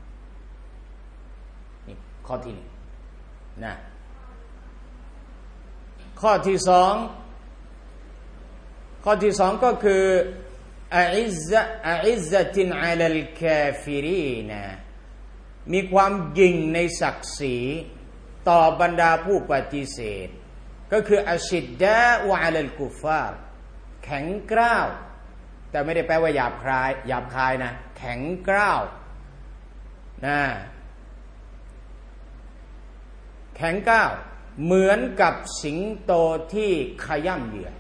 นี่ข้อที่หนึ่งนะข้อที่สองก็คืออิซซะตินอะลัลกาฟิรีนมีความยิ่งในศักดิ์ศรีต่อบรรดาผู้ปฏิเสธก็คืออัชชิดดะอ์อะลัลกุฟฟาร์แข็งกร้าวแต่ไม่ได้แปลว่าหยาบคายนะแข็งกร้าวนะแข็งกร้าวเหมือนกับสิงโตที่ขย่ำเหยื่อ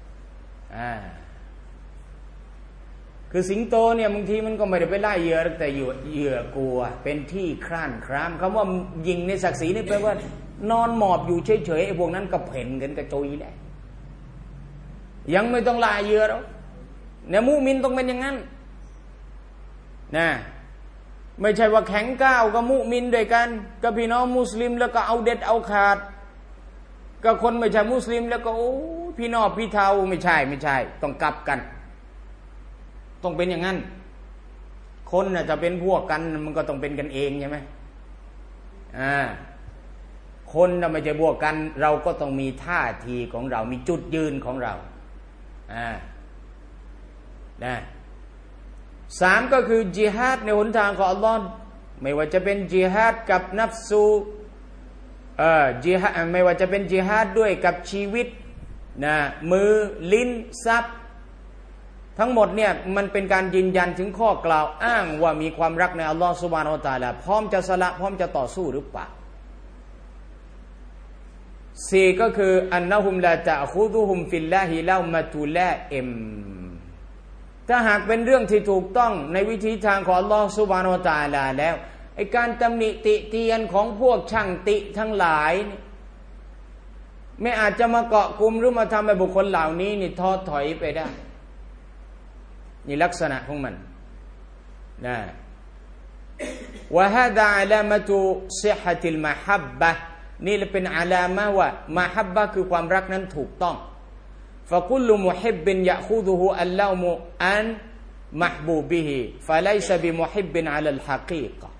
คือสิงโตเนี่ยบางทีมันก็ไม่ได้ไปไล่เหยื่อแต่เหยื่อกลัวเป็นที่คร้านครามคำว่ายิงในศักดิ์ศรีนี่แปลว่านอนหมอบอยู่เฉยๆไอ้พวกนั้นก็เพ่นกันกระจุยแหละยังไม่ต้องล่าเหยื่อหรอกเนี่ยมุมินต้องเป็นอย่างนั้นนะไม่ใช่ว่าแข็งก้าวกับมุมินด้วยกันกับพี่น้องมุสลิมแล้วก็เอาเด็ดเอาขาดกับคนไม่ใช่มุสลิมแล้วก็โอ้พี่นอกพี่เทาไม่ใช่ต้องกลับกันต้องเป็นอย่างนั้นคนน่ะจะเป็นพวกกันมันก็ต้องเป็นกันเองใช่ไหมคนน่ะไม่ใช่พวกกันเราก็ต้องมีท่าทีของเรามีจุดยืนของเรานะสามก็คือจิฮาดในหนทางของอัลลอฮ์ไม่ว่าจะเป็นจิฮาดกับนัฟซูจิฮาดไม่ว่าจะเป็นจิฮาดด้วยกับชีวิตนะมือลิ้นทรัพย์ทั้งหมดเนี่ยมันเป็นการยืนยันถึงข้อกล่าวอ้างว่ามีความรักในอัลลอฮ์ซุบฮานะฮูวะตะอาลาพร้อมจะสละพร้อมจะต่อสู้หรือเปล่าสี่ก็คืออันนะฮุมลาตะคุซุฮุมฟิลลาฮิลามะตุลาอิมถ้าหากเป็นเรื่องที่ถูกต้องในวิธีทางของอัลลอฮ์ซุบฮานะฮูวะตะอาลาแล้วไอ้การตำหนิติเตียนของพวกช่างติทั้งหลายไม่อาจจะมาเกาะกลุ่มหรือมาทำให้บุคคลเหล่านี้นี่ท้อถอยไปได้นี่ลักษณะของมันนะวะฮาดะอะลามะตุซิฮะติลมะฮับบะห์นี่เป็นอะลามะห์ว่ามะฮับบะห์คือความรักนั้นถูกต้องฟะกุลลุมุฮิบบินยะคูซุฮุอัลลอมุอันมะฮบูบิฮิฟะไลซะบิมุฮิบบินอะลัลฮะกีกะห์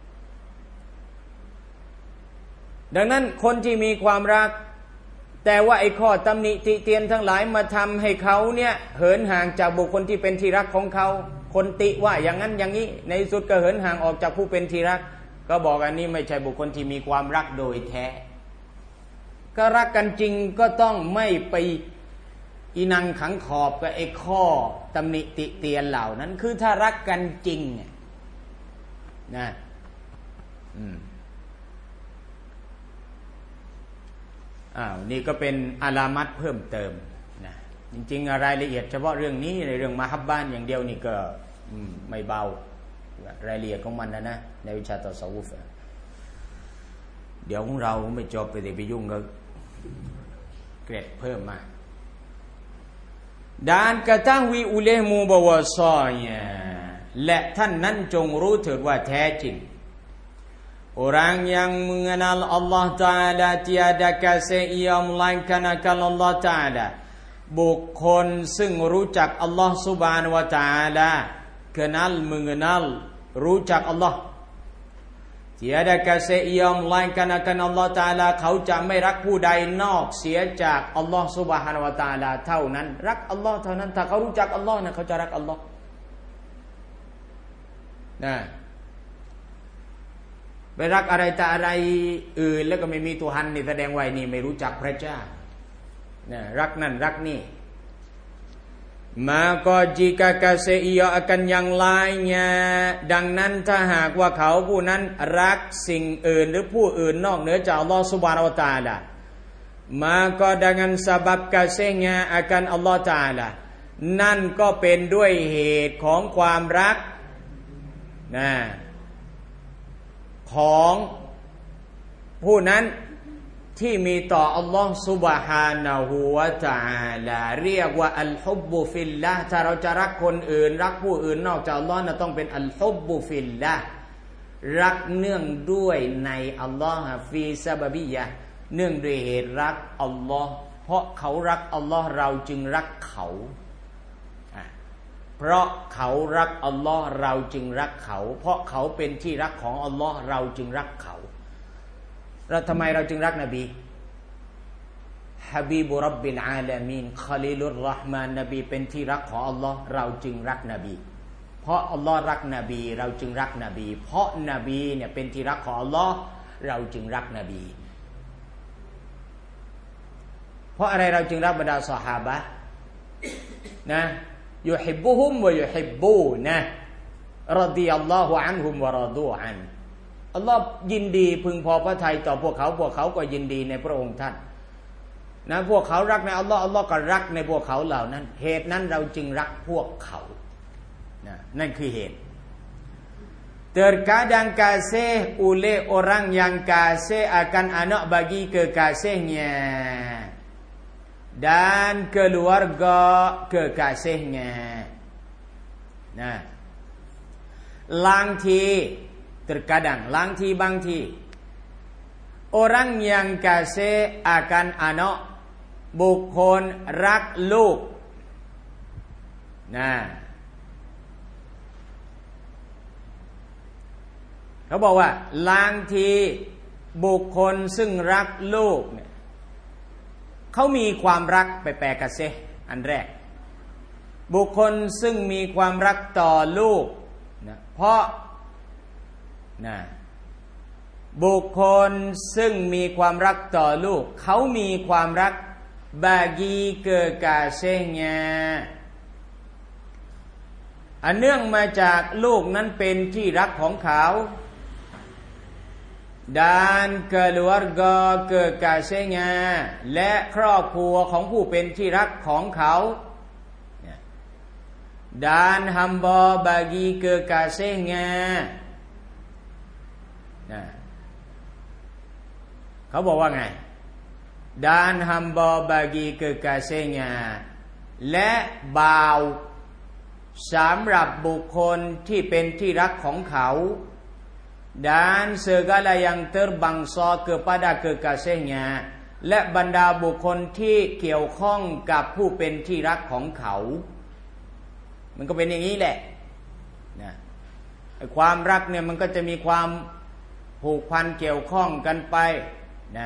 ดังนั้นคนที่มีความรักแต่ว่าไอ้ข้อตำหนิติเตียนทั้งหลายมาทำให้เขาเนี่ยเหินห่างจากบุคคลที่เป็นที่รักของเขาคนติว่าอย่างนั้นอย่างนี้ในสุดก็เหินห่างออกจากผู้เป็นที่รักก็บอกอันนี้ไม่ใช่บุคคลที่มีความรักโดยแท้ก็รักกันจริงก็ต้องไม่ไปอีนังขังขอบกับไอ้ข้อตำหนิติเตียนเหล่านั้นคือถ้ารักกันจริงนะนี่ก็เป็นอาลามัตเพิ่มเติมนะจริงๆรายละเอียดเฉพาะเรื่องนี้ในเรื่องมะฮับบ้านอย่างเดียวนี่ก็ไม่เบารายละเอียดของมันนะในวิชาตัสวุฟเดี๋ยวของเราไม่จบไปยุ่งกับเกรดเพิ่มมาดานกะตังวีอุเลมูบวะซอยและท่านนั้นจงรู้เถิดว่าแท้จริงorang yang mengenal Allah Ta'ala tiada kasih ia melainkan akan Allah Ta'ala บุคคลซึ่งรู้จักอัลลอฮ์ Subhanahu wa Ta'ala kenal mengenal รู้จักอัลลอฮ์ tiada kasih ia melainkan akan Allah Ta'ala เขาจะไม่รักผู้ใดนอกเสียจากอัลลอฮ์ Subhanahu wa Ta'ala เท่านั้นรักอัลลอฮ์เท่านั้นถ้าเขารู้จักอัลลอฮ์นะเขาจะรักอัลลอฮ์นะไปรักอะไรแต่อะไรอื่นแล้วก็ไม่มีตัวหันนี่แสดงว่านี่ไม่รู้จักพระเจ้านะรักนั่นรักนี่ maka jika kasih ia akan yang lainnya ดังนั้นถ้าหากว่าเขาผู้นั้นรักสิ่งอื่นหรือผู้อื่นนอกเหนือจากอัลลอฮฺซุบฮานะฮูวะตะอาลา maka dengan sebab kasihnya akan Allah Taala นั่นก็เป็นด้วยเหตุของความรักนะของผู้นั้นที่มีต่ออัลลอฮฺซุบฮานะฮูวะตะอาลาเรียกว่าอัลฮุบบุฟิลลาห์ถ้าเราจะรักคนอื่นรักผู้อื่นนอกจากอัลลอฮ์นะต้องเป็นอัลฮุบบุฟิลลาห์รักเนื่องด้วยในอัลลอฮ์ฟีซะบะบิยะห์เนื่องด้วยเหตุรักอัลลอฮ์เพราะเขารักอัลลอฮ์เราจึงรักเขาเพราะเขารักอัลลอฮ์เราจึงรักเขาเพราะเขาเป็นที่รักของอัลลอฮ์เราจึงรักเขาแล้วทำไมเราจึงรักนบีฮะบีบุร็อบบิลอาลามีนคอลีลุรเราะห์มานนบีเป็นที่รักของอัลลอฮ์เราจึงรักนบีเพราะอัลลอฮ์รักนบีเราจึงรักนบีเพราะนบีเนี่ยเป็นที่รักของอัลลอฮ์เราจึงรักนบีเพราะอะไรเราจึงรับบรรดาซอฮาบะห์นะยุฮิบบุฮุมวะยุฮิบบูนะรอฎิยัลลอฮุอันฮุมวะรอฎูอันอัลลอฮ์ยินดีพึงพอพระทัยต่อพวกเขาก็ยินดีในพระองค์ท่านนะพวกเขารักในอัลลอฮ์อัลลอฮ์ก็รักในพวกเขาเหล่านั้นเหตุนั้นเราจึงรักพวกเขานะนั่นคือเหตุ terkadang kasih oleh orang yang kasih akan anak bagi kekasihnya dan keluarga kekasihnya nah langti terkadang langti bangti orang yang kasih akan anak บุคคลรักลูกนะเขาบอกว่าบางทีบุคคลซึ่งรักลูกเนี่ยเขามีความรักไปแปลกะเซอันแรกบุคคลซึ่งมีความรักต่อลูกนะเพราะนะบุคคลซึ่งมีความรักต่อลูกเขามีความรักbagi kekasihnya อันเนื่องมาจากลูกนั้นเป็นที่รักของเขา dan keluarga kekasihnya และครอบครัวของผู้เป็นที่รักของเขา dan hamba bagi kekasihnya เขาบอกว่าไงdan hamba bagi kekasihnya และบ่าวสำหรับบุคคลที่เป็นที่รักของเขา dan segala yang terbangsa kepada kekasihnya และบรรดาบุคคลที่เกี่ยวข้องกับผู้เป็นที่รักของเขามันก็เป็นอย่างนี้แหละนะความรักเนี่ยมันก็จะมีความผูกพันเกี่ยวข้องกันไปนะ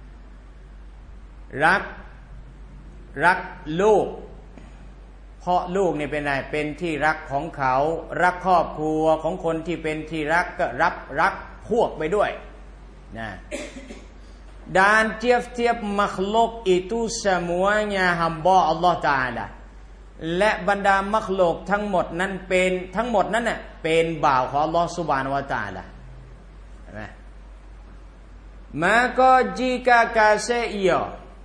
รักลูกเพราะลูกนี่เป็นอะไรเป็นที่รักของเขารักครอบครัวของคนที่เป็นที่รักก็รักพวกไปด้วยนะ dan tiap-tiap makhluk itu semuanya hamba Allah Taala และบรรดามัคลุกทั้งหมดนั้นเป็นทั้งหมดนั้นน่ะเป็นบ่าวของอัลเลาะห์ซุบฮานะฮูวะตะอาลาเห็นมั้ย maka jika kasih ia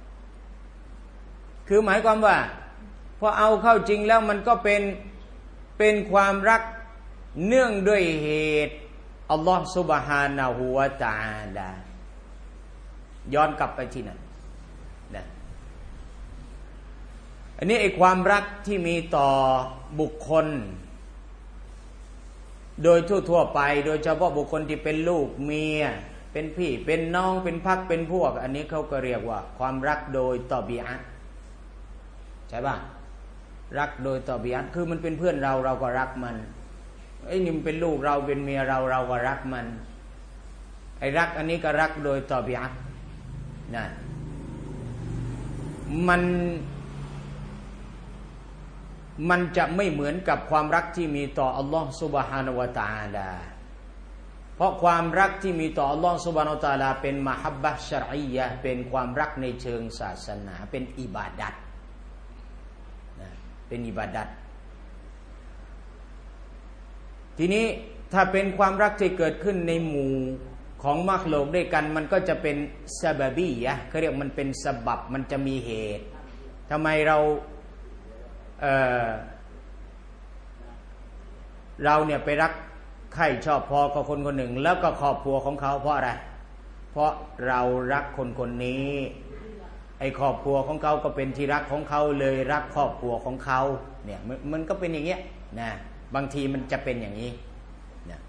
คือหมายความว่าพอเอาเข้าจริงแล้วมันก็เป็นความรักเนื่องด้วยเหตุอัลลอฮฺซุบฮานะฮูวะตะอาลาย้อนกลับไปที่นั่นนะอันนี้ไอ้ความรักที่มีต่อบุคคลโดยทั่วๆไปโดยเฉพาะบุคคลที่เป็นลูกเมียเป็นพี่เป็นน้องเป็นพรรคเป็นพวกอันนี้เขาก็เรียกว่าความรักโดยตอบีอะห์ใช่ป่ะรักโดยตอบีอะห์คือมันเป็นเพื่อนเราก็รักมันไอ้นี่มันเป็นลูกเราเป็นเมียเราก็รักมันไอ้รักอันนี้ก็รักโดยตอบีอะห์นะมันจะไม่เหมือนกับความรักที่มีต่ออัลลอฮฺซุบฮานะฮูวะตะอาลาเพราะความรักที่มีต่ออัลลอฮฺซุบฮานะฮูวะตะอาลาเป็นมะฮับบะฮ์ชะรอียะห์เป็นความรักในเชิงศาสนาเป็นอิบาดัตนะเป็นอิบาดัตทีนี้ถ้าเป็นความรักที่เกิดขึ้นในหมู่ของมักลุกด้วยกันมันก็จะเป็นซะบะบียะห์เขาเรียกมันเป็นสะบับมันจะมีเหตุทำไมเราเนี่ยไปรักใคร่ชอบพอกับคนคนหนึ่งแล้วก็ครอบครัวของเขาเพราะอะไรเพราะเรารักคนคนนี้ไอ้ครอบครัวของเขาก็เป็นที่รักของเขาเลยรักครอบครัวของเขาเนี่ยมันก็เป็นอย่างเงี้ยนะบางทีมันจะเป็นอย่างนี้นะ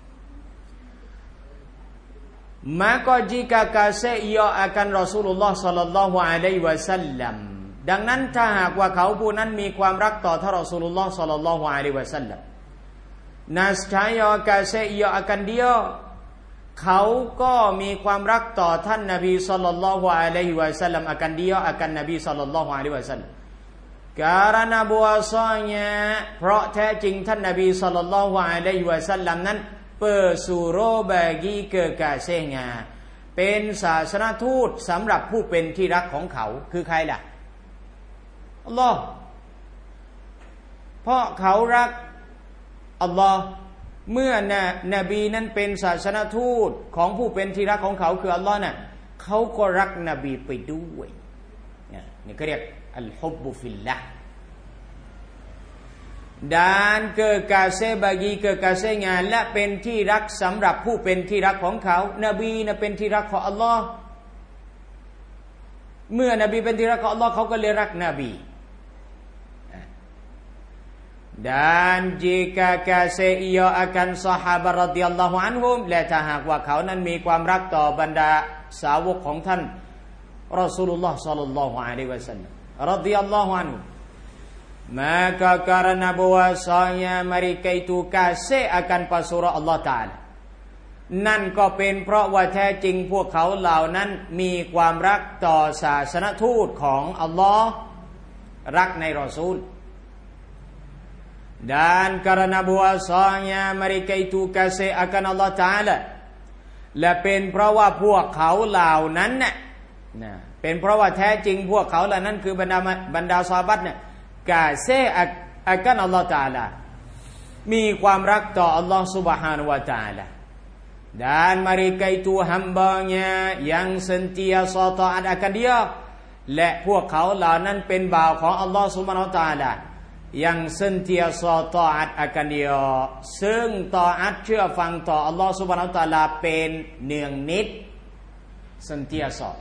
maka jika kasih ia akan Rasulullah sallallahu alaihi wasallam ดังนั้นถ้าหากว่าเขาผู้นั้นมีความรักต่อท่านรอซูลุลลอฮ์ศ็อลลัลลอฮุอะลัยฮิวะซัลลัม Nascaya kasih ia akan dia เขาก็มีความรักต่อท่านนบีศ็อลลัลลอฮุอะลัยฮิวะซัลลัม akan dia akan Nabiศ็อลลัลลอฮุอะลัยฮิวะซัลลัม Karena bahwasanya เพราะแท้จริงท่านนบีศ็อลลัลลอฮุอะลัยฮิวะซัลลัมนั้นpesuruh bagi kekasihnya เป็นศาสนทูตสำหรับผู้เป็นที่รักของเขาคือใครล่ะอัลลอฮ์เพราะเขารักอัลลอฮ์เมื่อนบีนั้นเป็นศาสนทูตของผู้เป็นที่รักของเขาคืออัลลอฮ์น่ะเขาก็รักนบีไปด้วยนี่เขาเรียกอัลฮุบบุฟิลละห์dan kekasih bagi kekasihnya และเป็นที่รักสำหรับผู้เป็นที่รักของเขานบีน่ะเป็นที่รักของอัลลอฮ์เมื่อนบีเป็นที่รักของอัลลอฮ์เขาก็เลยรักนบีdan jika kasih ia akan sahabat radhiyallahu anhum และถ้าหากว่าเขานั้นมีความรักต่อบรรดาสาวกของท่านรอซูลุลลอฮ์ศ็อลลัลลอฮุอะลัยฮิวะซัลลัมradhiyallahu anhu maka karena bahwasanya mereka itu kasih akan pasurah Allah Ta'ala นั่นก็เป็นเพราะว่าแท้จริงพวกเขาเหล่านั้นมีความรักต่อศาสนทูตของอัลลอฮ์รักในรอซูล dan karena bahwasanya mereka itu kasih akan Allah Ta'ala และเป็นเพราะว่าพวกเขาเหล่านั้นน่ะเป็นเพราะว่าแท้จริงพวกเขาเหล่านั้นคือบรรดาซอฮาบะห์เนี่ยkasih akan Allah Ta'ala มีความรักต่อ Allah Subhanahu Wa Ta'ala dan mereka itu hamba-Nya yang sentiasa taat akan Dia และพวกเขาเหล่านั้นเป็นบ่าวของ Allah Subhanahu Wa Ta'ala yang sentiasa taat akan Dia ซึ่งตออัตเชื่อฟังต่อ Allah Subhanahu Wa Ta'ala เป็นเนืองนิด sentiasa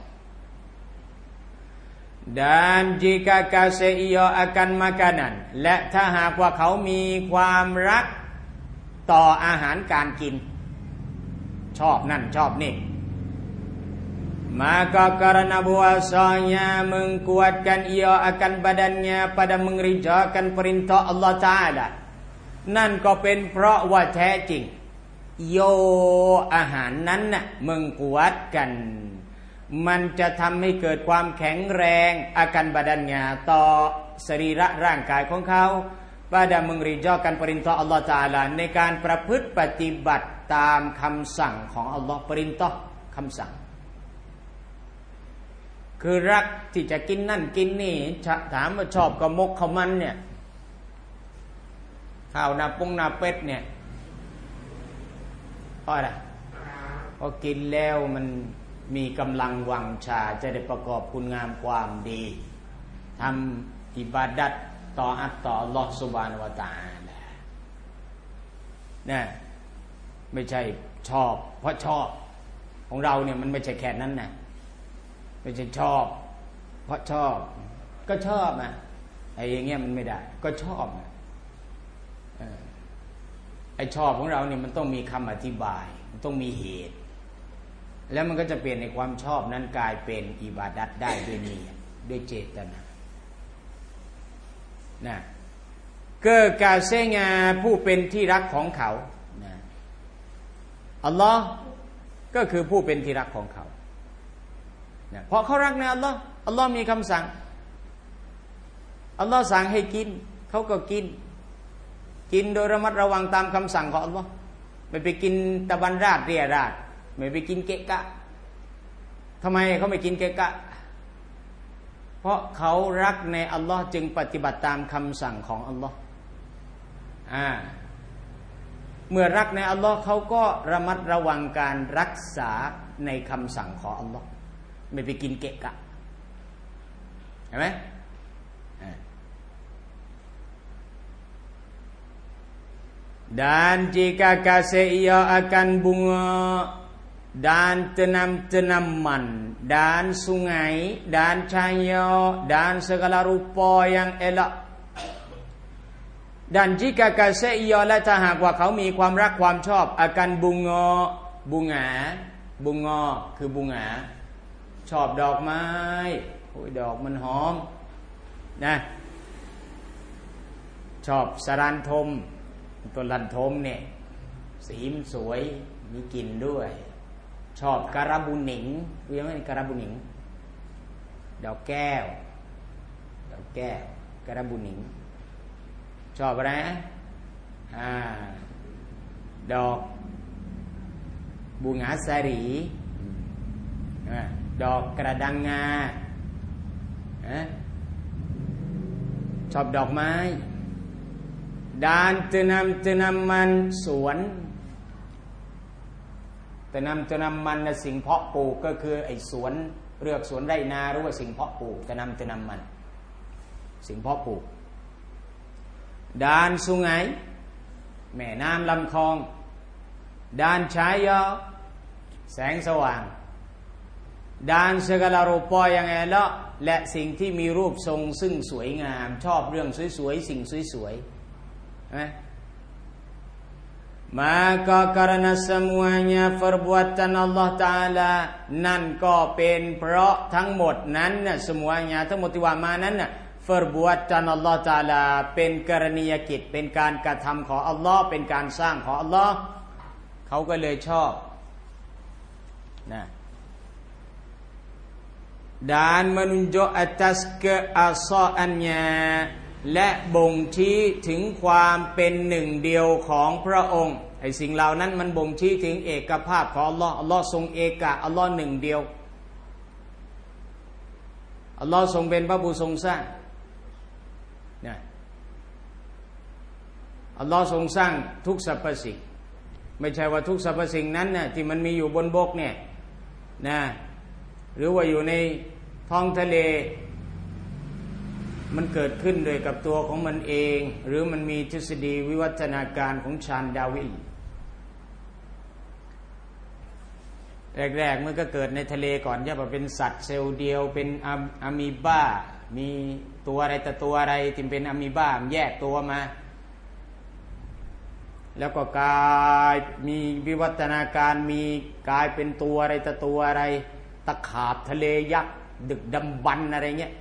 dan jika kasih ia akan makanan และถ้าหากว่าเขามีความรักต่ออาหารการกินชอบนั่นชอบนี่ maka karena bahwasanya menguatkan ia akan badannya pada mengerjakan perintah Allah Ta'ala นั่นก็เป็นเพราะว่าแท้จริงโยอาหารนั้นน่ะmenguatkanมันจะทำให้เกิดความแข็งแรงอาการบาดันญาต่อสรีระร่างกายของเขาpada mengerjakan perintah Allah Ta'ala ในการประพฤติปฏิบัติตามคำสั่งของอัลลอฮ์ปรินตะคำสั่งคือรักที่จะกินนั่นกินนี่ถามว่าชอบกับมกข้าวมันเนี่ยข้าวหน้าปุ้งหน้าเป็ดเนี่ยเพราะอะไรพอกินแล้วมันมีกำลังวังชาจะได้ประกอบคุณงามความดีทำอิบาดัตต่ออัตต่ออัลลอฮฺซุบฮานะฮูวะตะอาลาเนี่ยไม่ใช่ชอบเพราะชอบของเราเนี่ยมันไม่ใช่แค่นั้นนะไม่ใช่ชอบเพราะชอบก็ชอบนะไอ้อย่างเงี้ยมันไม่ได้ก็ชอบนะไอ้ชอบของเราเนี่ยมันต้องมีคำอธิบายมันต้องมีเหตุแล้วมันก็จะเปลี่ยนในความชอบนั้นกลายเป็นอิบาดัตได้ด้วยนียะห์ด้วยเจตนานะเกิดการเสงาผู้เป็นที่รักของเขานะอัลลอฮ์ก็คือผู้เป็นที่รักของเขานะเพราะเขารักในอัลลอฮ์อัลลอฮ์มีคำสั่งอัลลอฮ์สั่งให้กินเขาก็กินโดยระมัดระวังตามคำสั่งของอัลลอฮ์ไม่ไปกินตะวันราดเรียราดไม่ไปกินเกะกะทำไมเขาไม่กินเกะกะเพราะเขารักในอัลลอฮ์จึงปฏิบัติตามคำสั่งของอัลลอฮ์เมื่อรักในอัลลอฮ์เขาก็ระมัดระวังการรักษาในคำสั่งของอัลลอฮ์ไม่ไปกินเกะกะเห็นไหมdan jika kasih ia akan bunga dan tanaman dan sungai dan cahaya dan segala rupa yang elok dan jika kasih ia และถ้าหากว่าเขามีความรักความชอบ akan bunga คือbunga ชอบดอกไม้โอ้ยดอกมันหอมนะชอบสรันทมต้นลันทมเนี่ยสีมันสวยมีกลิ่นด้วยชอบการาบูหนิงรู้ไหมการาบูหนิงดอกแก้วการาบูหนิงชอบอะไรดอกบูงาสารีดอกกระดังงาชอบดอกไม้dan tanaman สวนtanaman นะสิ่งเพาะปลูกก็คือไอ้สวนเรือกสวนไร่นาหรือว่าสิ่งเพาะปลูกtanaman สิ่งเพาะปลูก dan sungai แม่น้ำลำคลอง dan cahaya แสงสว่าง dan segala rupa yang elok และสิ่งที่มีรูปทรงซึ่งสวยงามชอบเรื่องสวยๆสิ่งสวยๆmaka karena semuanya perbuatan Allah Ta'ala นั่นก็เป็นเพราะทั้งหมดนั้นน่ะ semuanya ทั้งหมดที่ว่ามานั้นน่ะ perbuatan Allah Ta'ala เป็นกรณียกิจเป็นการกระทำของอัลลอฮ์เป็นการสร้างของอัลลอฮ์เขาก็เลยชอบนะ dan menunjuk atas keasaannyaและบ่งชี้ถึงความเป็นหนึ่งเดียวของพระองค์ไอ้สิ่งเหล่านั้นมันบ่งชี้ถึงเอกภาพของอัลลอฮ์อัลลอฮ์ทรงเอกะอัลลอฮ์หนึ่งเดียวอัลลอฮ์ทรงเป็นพระผู้ทรงสร้างนะอัลลอฮ์ทรงสร้างทุกสรรพสิ่งไม่ใช่ว่าทุกสรรพสิ่งนั้นน่ะที่มันมีอยู่บนบกเนี่ยนะหรือว่าอยู่ในท้องทะเลมันเกิดขึ้นโดยกับตัวของมันเองหรือมันมีทฤษฎีวิวัฒนาการของชาญดาวินแรกๆมันก็เกิดในทะเลก่อนใช่ป่ะเป็นสัตว์เซลล์เดียวเป็นอะมีบ้ามีตัวอะไรแต่ตัวอะไรที่เป็นอะมีบ้าแยกตัวมาแล้วก็กลายมีวิวัฒนาการมีกลายเป็นตัวอะไรแต่ตัวอะไรตะขาบทะเลยักษ์ดึกดำบรรพ์อะไรเงี้ย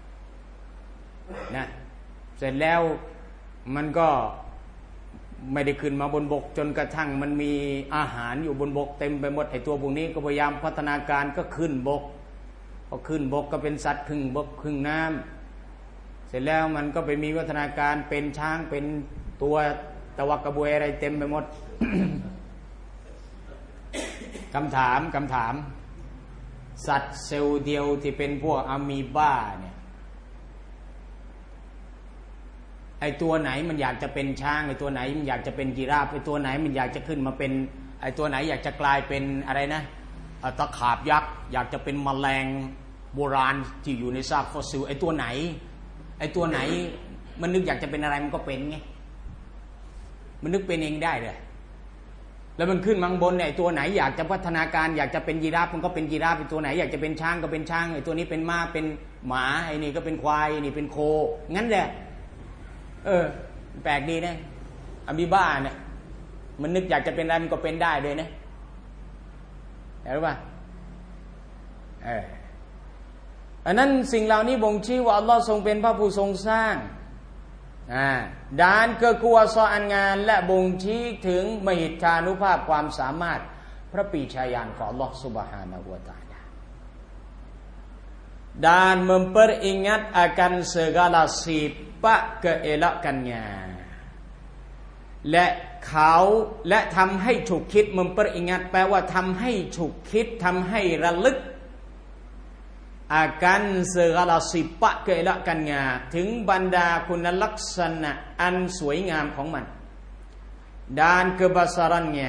นะเสร็จแล้วมันก็ไม่ได้ขึ้นมาบนบกจนกระทั่งมันมีอาหารอยู่บนบกเต็มไปหมดไอ้ตัวพวกนี้ก็พยายามพัฒนาการก็ขึ้นบกพอขึ้นบกก็เป็นสัตว์ครึ่งบกครึ่งน้ำเสร็จแล้วมันก็ไปมีวัฒนาการเป็นช้างเป็นตัวตะวักกระบวยอะไรเต็มไปหมด คำถามสัตว์เซลล์เดียวที่เป็นพวกอะมีบ้าเนี่ยไอ้ตัวไหนมันอยากจะเป็นช้างไอ้ตัวไหนมันอยากจะเป็นยีราฟไอ้ตัวไหนมันอยากจะขึ้นมาเป็นไอ้ตัวไหนอยากจะกลายเป็นอะไรนะตะขาบยักษ์อยากจะเป็นแมลงโบราณที่อยู่ในซากฟอสซิลไอ้ตัวไหนมันนึกอยากจะเป็นอะไรมันก็เป็นไงมันนึกเป็นเองได้เลยแล้วมันขึ้นมาข้างบนเนี่ยไอ้ตัวไหนอยากจะพัฒนาการอยากจะเป็นยีราฟมันก็เป็นยีราฟไอ้ตัวไหนอยากจะเป็นช้างก็เป็นช้างไอ้ตัวนี้เป็นม้าเป็นหมาไอ้นี่ก็เป็นควายไอ้นี่เป็นโคงั้นแหละแปลกดีนะอะมีบ้าเนี่ยมันนึกอยากจะเป็นอะไรมันก็เป็นได้เลยนะเห็นป่ะอันนั้นสิ่งเหล่านี้บ่งชี้ว่าอัลลอฮ์ทรงเป็นพระผู้ทรงสร้างด้านkekuasaanงานและบ่งชี้ถึงมหิทธานุภาพความสามารถพระปรีชาญาณของอัลลอฮ์ซุบฮานะฮูวะตะอาลา dan memperingat akan segala sifat keelokannya และเขาและทำให้ฉุกคิดmemperingatแปลว่าทำให้ฉุกคิดทำให้ระลึกakan segala sifat keelakannya ถึงบรรดาคุณลักษณะอันสวยงามของมัน dan kebesarannya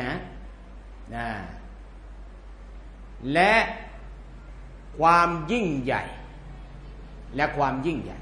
และความยิ่งใหญ่และความยิ่งใหญ่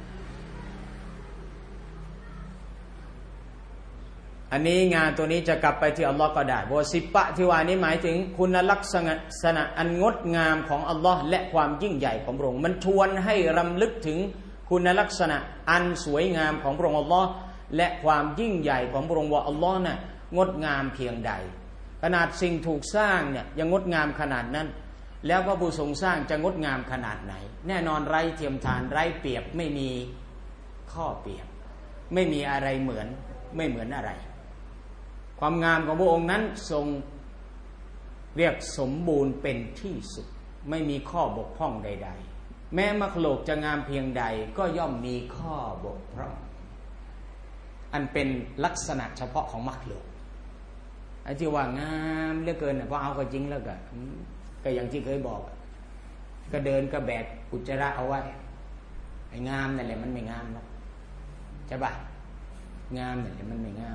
อันนี้งานตัวนี้จะกลับไปที่อัลลอฮ์ก็ได้เพราะสิปะที่ว่านี้หมายถึงคุณลักษณะอันงดงามของอัลลอฮ์และความยิ่งใหญ่ของพระองค์มันชวนให้รำลึกถึงคุณลักษณะอันสวยงามของพระองค์อัลลอฮ์และความยิ่งใหญ่ของพระองค์ว่าอัลลอฮ์น่ะงดงามเพียงใดขนาดสิ่งถูกสร้างเนี่ยยังงดงามขนาดนั้นแล้วพระผู้ทรงสร้างจะงดงามขนาดไหนแน่นอนไร้เทียมทานไร้เปรียบไม่มีข้อเปรียบไม่มีอะไรเหมือนไม่เหมือนอะไรความงามของพระองค์นั้นทรงเรียกสมบูรณ์เป็นที่สุดไม่มีข้อบกพร่องใดๆแม้มักโลกจะงามเพียงใดก็ย่อมมีข้อบกพร่องอันเป็นลักษณะเฉพาะของมักโลกไอ้ที่ว่างามเหลือเกินพอเอาก็จริงแล้วก็อย่างที่เคยบอกก็เดินก็แบกอุจจาระเอาไว้ไอ้งามนั่นแหละมันไม่งามหรอกใช่ป่ะงามนั่นแหละมันไม่งาม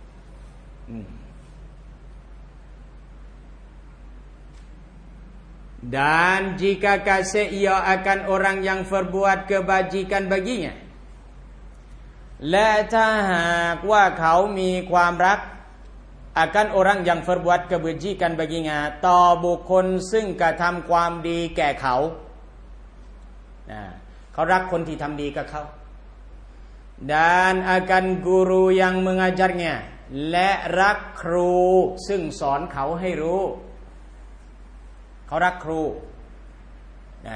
dan jika kasih ia akan orang yang berbuat kebajikan baginya และถ้าหากว่าเขามีความรัก akan orang yang berbuat kebajikan baginya ต่อบุคคลซึ่งกระทำความดีแก่เขาเขารักคนที่ทำดีกับเขา dan akan guru yang mengajarnyaและรักครูซึ่งสอนเขาให้รู้เขารักครูนะ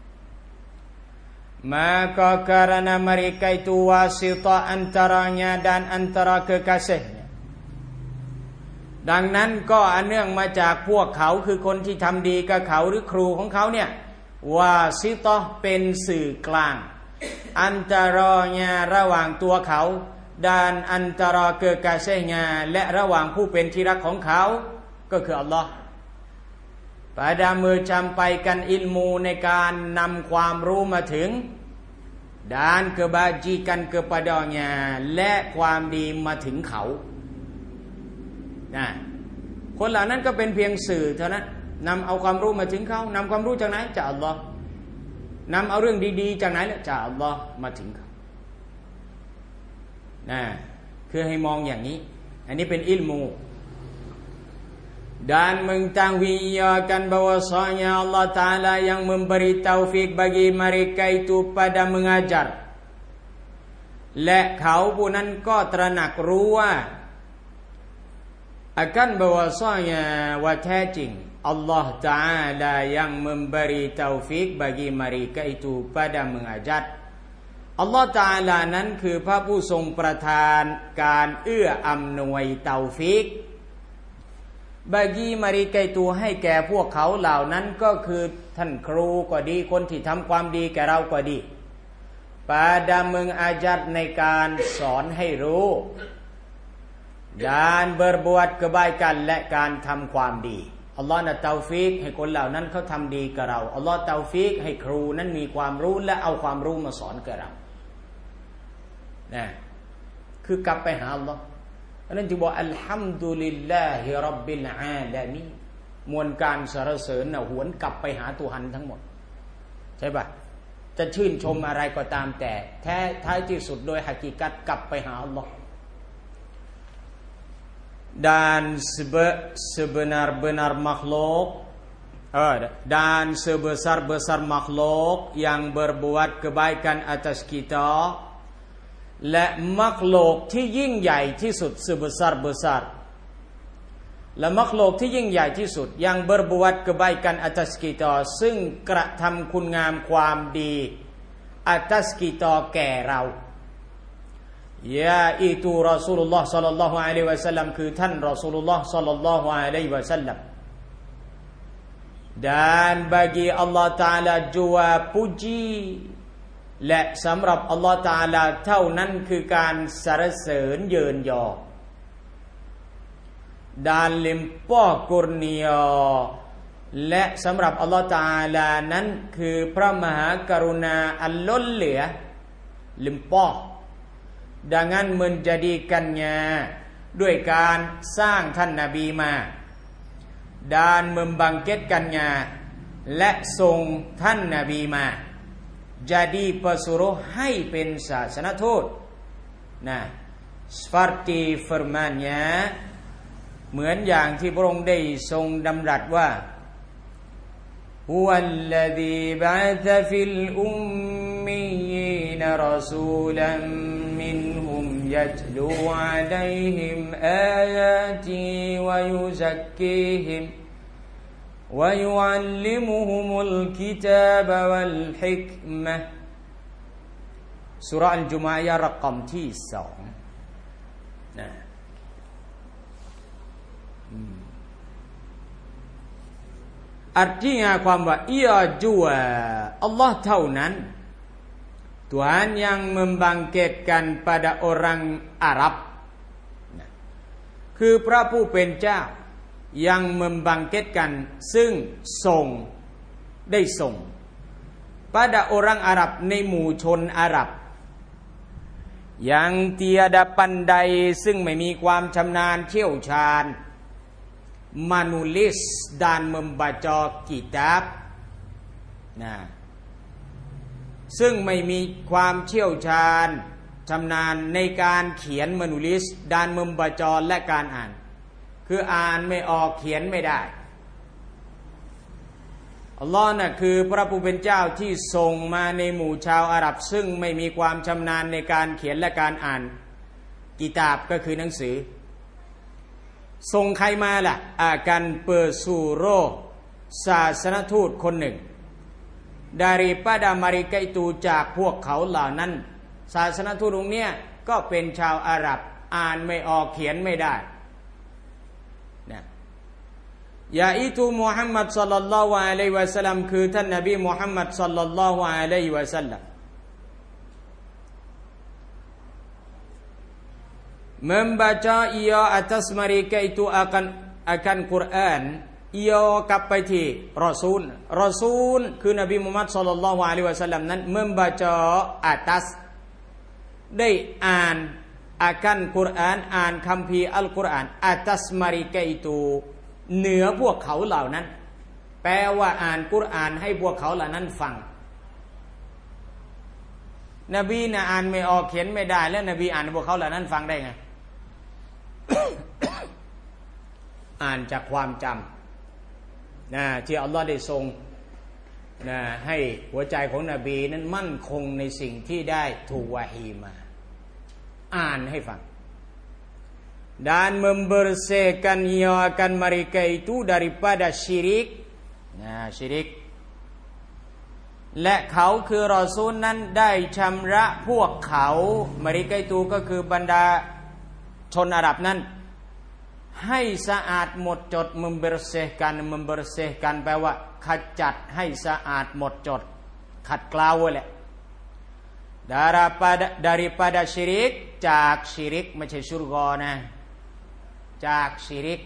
maka karena mereka itu wasita antaranya dan antara kekasihnya ดังนั้นก็อันเนื่องมาจากพวกเขาคือคนที่ทำดีกับเขาหรือครูของเขาเนี่ยวาซิตะเป็นสื่อกลางอันตรายะระหว่างตัวเขาdan antara kekasihnya และระหว่างผู้เป็นที่รักของเขาก็คืออัลลอฮ์ pada menyampaikan ilmu ในการนำความรู้มาถึง dan kebajikan kepadanya และความดีมาถึงเขาคนเหล่านั้นก็เป็นเพียงสื่อเท่านั้นนำเอาความรู้มาถึงเขานำความรู้จากไหนจากอัลลอฮ์นำเอาเรื่องดีๆจากไหนจากอัลลอฮ์มาถึงเขาคือให้มองอย่างนี้อันนี้เป็นอิลมู dan mengetahuikan bahwasanya Allah Ta'ala yang memberi taufik bagi mereka itu pada mengajar และเขาผู้นั้นก็ตระหนักรู้ว่า akan bahwasanya ว่าแท้จริง Allah Ta'ala yang memberi taufik bagi mereka itu pada mengajarอัลลอฮฺตะอาลานั้นคือพระผู้ทรงประทานการเอื้ออำนวยเตาฟิกบากีมาริกาตูให้แก่พวกเขาเหล่านั้นก็คือท่านครูก็ดีคนที่ทำความดีแก่เราก็ดีปาดามึงอาจัดในการสอนให้รู้การเบิร์บวดกบายกันและการทำความดีอัลลอฮฺน่ะเตาฟิกให้คนเหล่านั้นเขาทำดีกับเราอัลลอฮฺเตาฟิกให้ครูนั้นมีความรู้และเอาความรู้มาสอนกับเราคือกลับไปหาอัลลอฮ์อันนั้นจึงบอกอัลฮัมดุลิลลาฮิร็อบบิลอาลามีนมวลการสรรเสริญหวนกลับไปหาตัวหันทั้งหมดใช่ปะจะชื่นชมอะไรก็ตามแต่ท้ายที่สุดโดยหะกีกัตกลับไปหาอัลลอฮ์ dan sebenar-benar makhluk dan sebesar-besar makhluk yang berbuat kebaikan atas kitaและมักโลกที่ยิ่งใหญ่ที่สุด sebesar-besar และมักโลกที่ยิ่งใหญ่ที่สุดyang berbuat kebaikan atas kita ซึ่งกระทำคุณงามความดี atas kita แก่เราyaitu Rasulullah sallallahu alaihi wasallam คือท่านรอซูลุลลอฮ์ sallallahu alaihi wasallam dan bagi Allah Ta'ala jua pujiและสำหรับอัลลอฮฺตะอาลาเท่านั้นคือการสรรเสริญเยินยอ dan limpah kurniaและสำหรับอัลลอฮฺตะอาลานั้นคือพระมหากรุณาอันล้นเหลือ limpah dengan menjadikannya ด้วยการสร้างท่านนบีมา dan membangkitkannya และส่งท่านนบีมา jadi pesuruh ให้เป็นศาสนทูตนะ seperti firman-Nya เหมือนอย่างที่พระองค์ได้ทรงดำรัสว่า huwallazi ba'atha fil ummiyina rasulan minhum yatlu 'alaihim ayati wa yuzakkihim wa yu'allimuhumul kitaba wal hikmah สุเราะห์อัลจุมอะห์รักมที่2นะartinya ความว่า ia jua Allah เท่านั้น Tuhan yang membangkitkan pada orang Arab คือพระผู้เป็นเจ้ายัง membangkitkan ซึ่งส่งได้ส่ง pada orang Arab ในหมู่ชนอาหรับ yang tiada pandai ซึ่งไม่มีความชำนาญเชี่ยวชาญmenulis dan membaca kitab นะซึ่งไม่มีความเชี่ยวชาญชำนาญในการเขียน menulis dan membaca และการอ่านคืออ่านไม่ออกเขียนไม่ได้อัลลอฮ์น่ะคือพระผู้เป็นเจ้าที่ส่งมาในหมู่ชาวอาหรับซึ่งไม่มีความชำนาญในการเขียนและการอ่านกิตาบก็คือหนังสือส่งใครมาล่ะakan pesuruh ศาสนทูตคนหนึ่ง daripada mereka itu จากพวกเขาเหล่านั้นศาสนทูตองค์เนี้ยก็เป็นชาวอาหรับอ่านไม่ออกเขียนไม่ได้นะyaitu Muhammad sallallahu alaihi wasallam คือท่านนบีมุฮัมมัด sallallahu alaihi wasallam membaca ia atas mereka itu akan Quran ia กลับไปที่รอซูลคือนบีมุฮัมมัด sallallahu alaihi wasallam นั้น membaca atas ได้อ่าน akan Quran อ่านคัมภีร์อัลกุรอาน atas mereka itu เหนือพวกเขาเหล่านั้นแปลว่าอ่านกุรอานให้พวกเขาเหล่านั้นฟังนบีน่ะอ่านไม่ออกเขียนไม่ได้แล้วนบีอ่านให้พวกเขาเหล่านั้นฟังได้ไง อ่านจากความจำนะที่อัลลอฮ์ได้ทรงนะให้หัวใจของนบีนั้นมั่นคงในสิ่งที่ได้ถูกวะฮีมาอ่านให้ฟังdan membersihkan ia akan mereka itu daripada syirik ชิริกและเขาคือรอซูลนั้นได้ชำระพวกเขามริกาตูก็คือบรรดาชนอาหรับนั้นให้สะอาดหมดจด membersihkan แปลว่าขจัดให้สะอาดหมดจดขัดเกลาแหละ daripada syirik จากชิริกไม่ใช่ชุรกอนะจากชิริก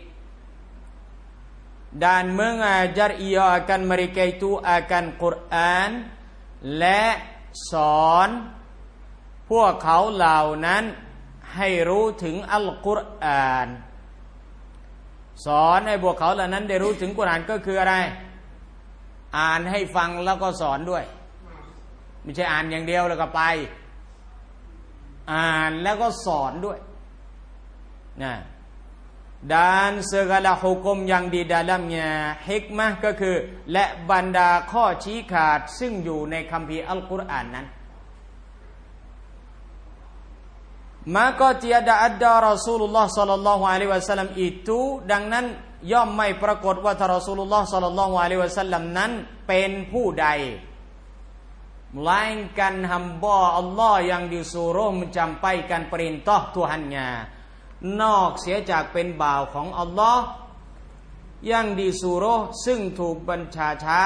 dan mengajar ia akan mereka itu akan Quran และสอนพวกเขาเหล่านั้นให้รู้ถึงอัลกุรอานสอนให้พวกเขาเหล่านั้นได้รู้ถึงกุรอานก็คืออะไรอ่านให้ฟังแล้วก็สอนด้วยไม่ใช่อ่านอย่างเดียวแล้วก็ไปอ่านแล้วก็สอนด้วยนะ dan segala hukum yang di dalamnya hikmah ก็คือและบรรดาข้อชี้ขาดซึ่งอยู่ในคัมภีร์อัลกุรอานนั้น maka tiada ada Rasulullah sallallahu alaihi wasallam itu ดังนั้นย่อมไม่ปรากฏว่าท่านรอซูลุลลอฮ์ sallallahu alaihi wasallam นั้นเป็นผู้ใด melainkan hamba Allah yang disuruh menyampaikan perintah Tuhannya นอกเสียจากเป็นบ่าวของอัลลอฮ์yang disuruh ซึ่งถูกบัญชาใช้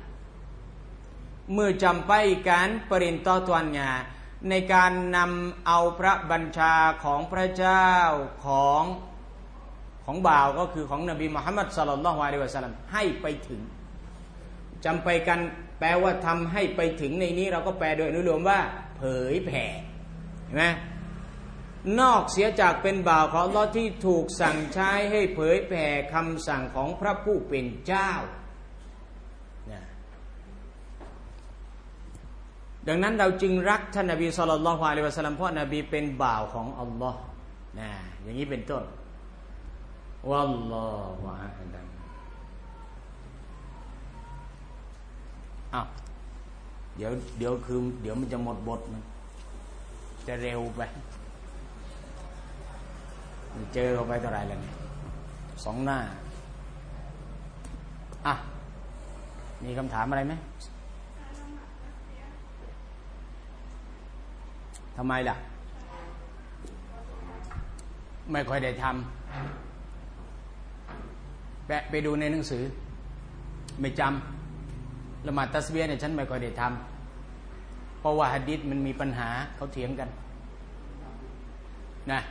menyampaikan perintah Tuhannya ในการนำเอาพระบัญชาของพระเจ้าของของบ่าวก็คือของนบีมุฮัมมัดศ็อลลัลลอฮุอะลัยฮิวะซัลลัมให้ไปถึงจำไปกันแปลว่าทำให้ไปถึงในนี้เราก็แปลโดยอนุโลมว่าเผยแผ่เห็นไหมนอกเสียจากเป็นบ่าวของอัลเลาะห์ที่ถูกสั่งใช้ให้เผยแผ่คำสั่งของพระผู้เป็นเจ้าดังนั้นเราจึงรักท่านนบีศ็อลลัลลอฮุอะลัยฮิวะซัลลัมเพราะนบีเป็นบ่าวของอัลลอฮ์อย่างนี้เป็นต้นวัลลอฮุอะลัมเดี๋ยวมันจะหมดบทมันจะเร็วไปเจอเข้าไปเท่าไหร่แล้วเนี่ย2 หน้ามีคำถามอะไรไหมทำไมล่ะไม่ค่อยได้ทำไปดูในหนังสือไม่จำละหมาดตัสบีฮ์เนี่ยฉันไม่ค่อยได้ทำเพราะว่าหะดีษมันมีปัญหาเขาเถียงกันนะ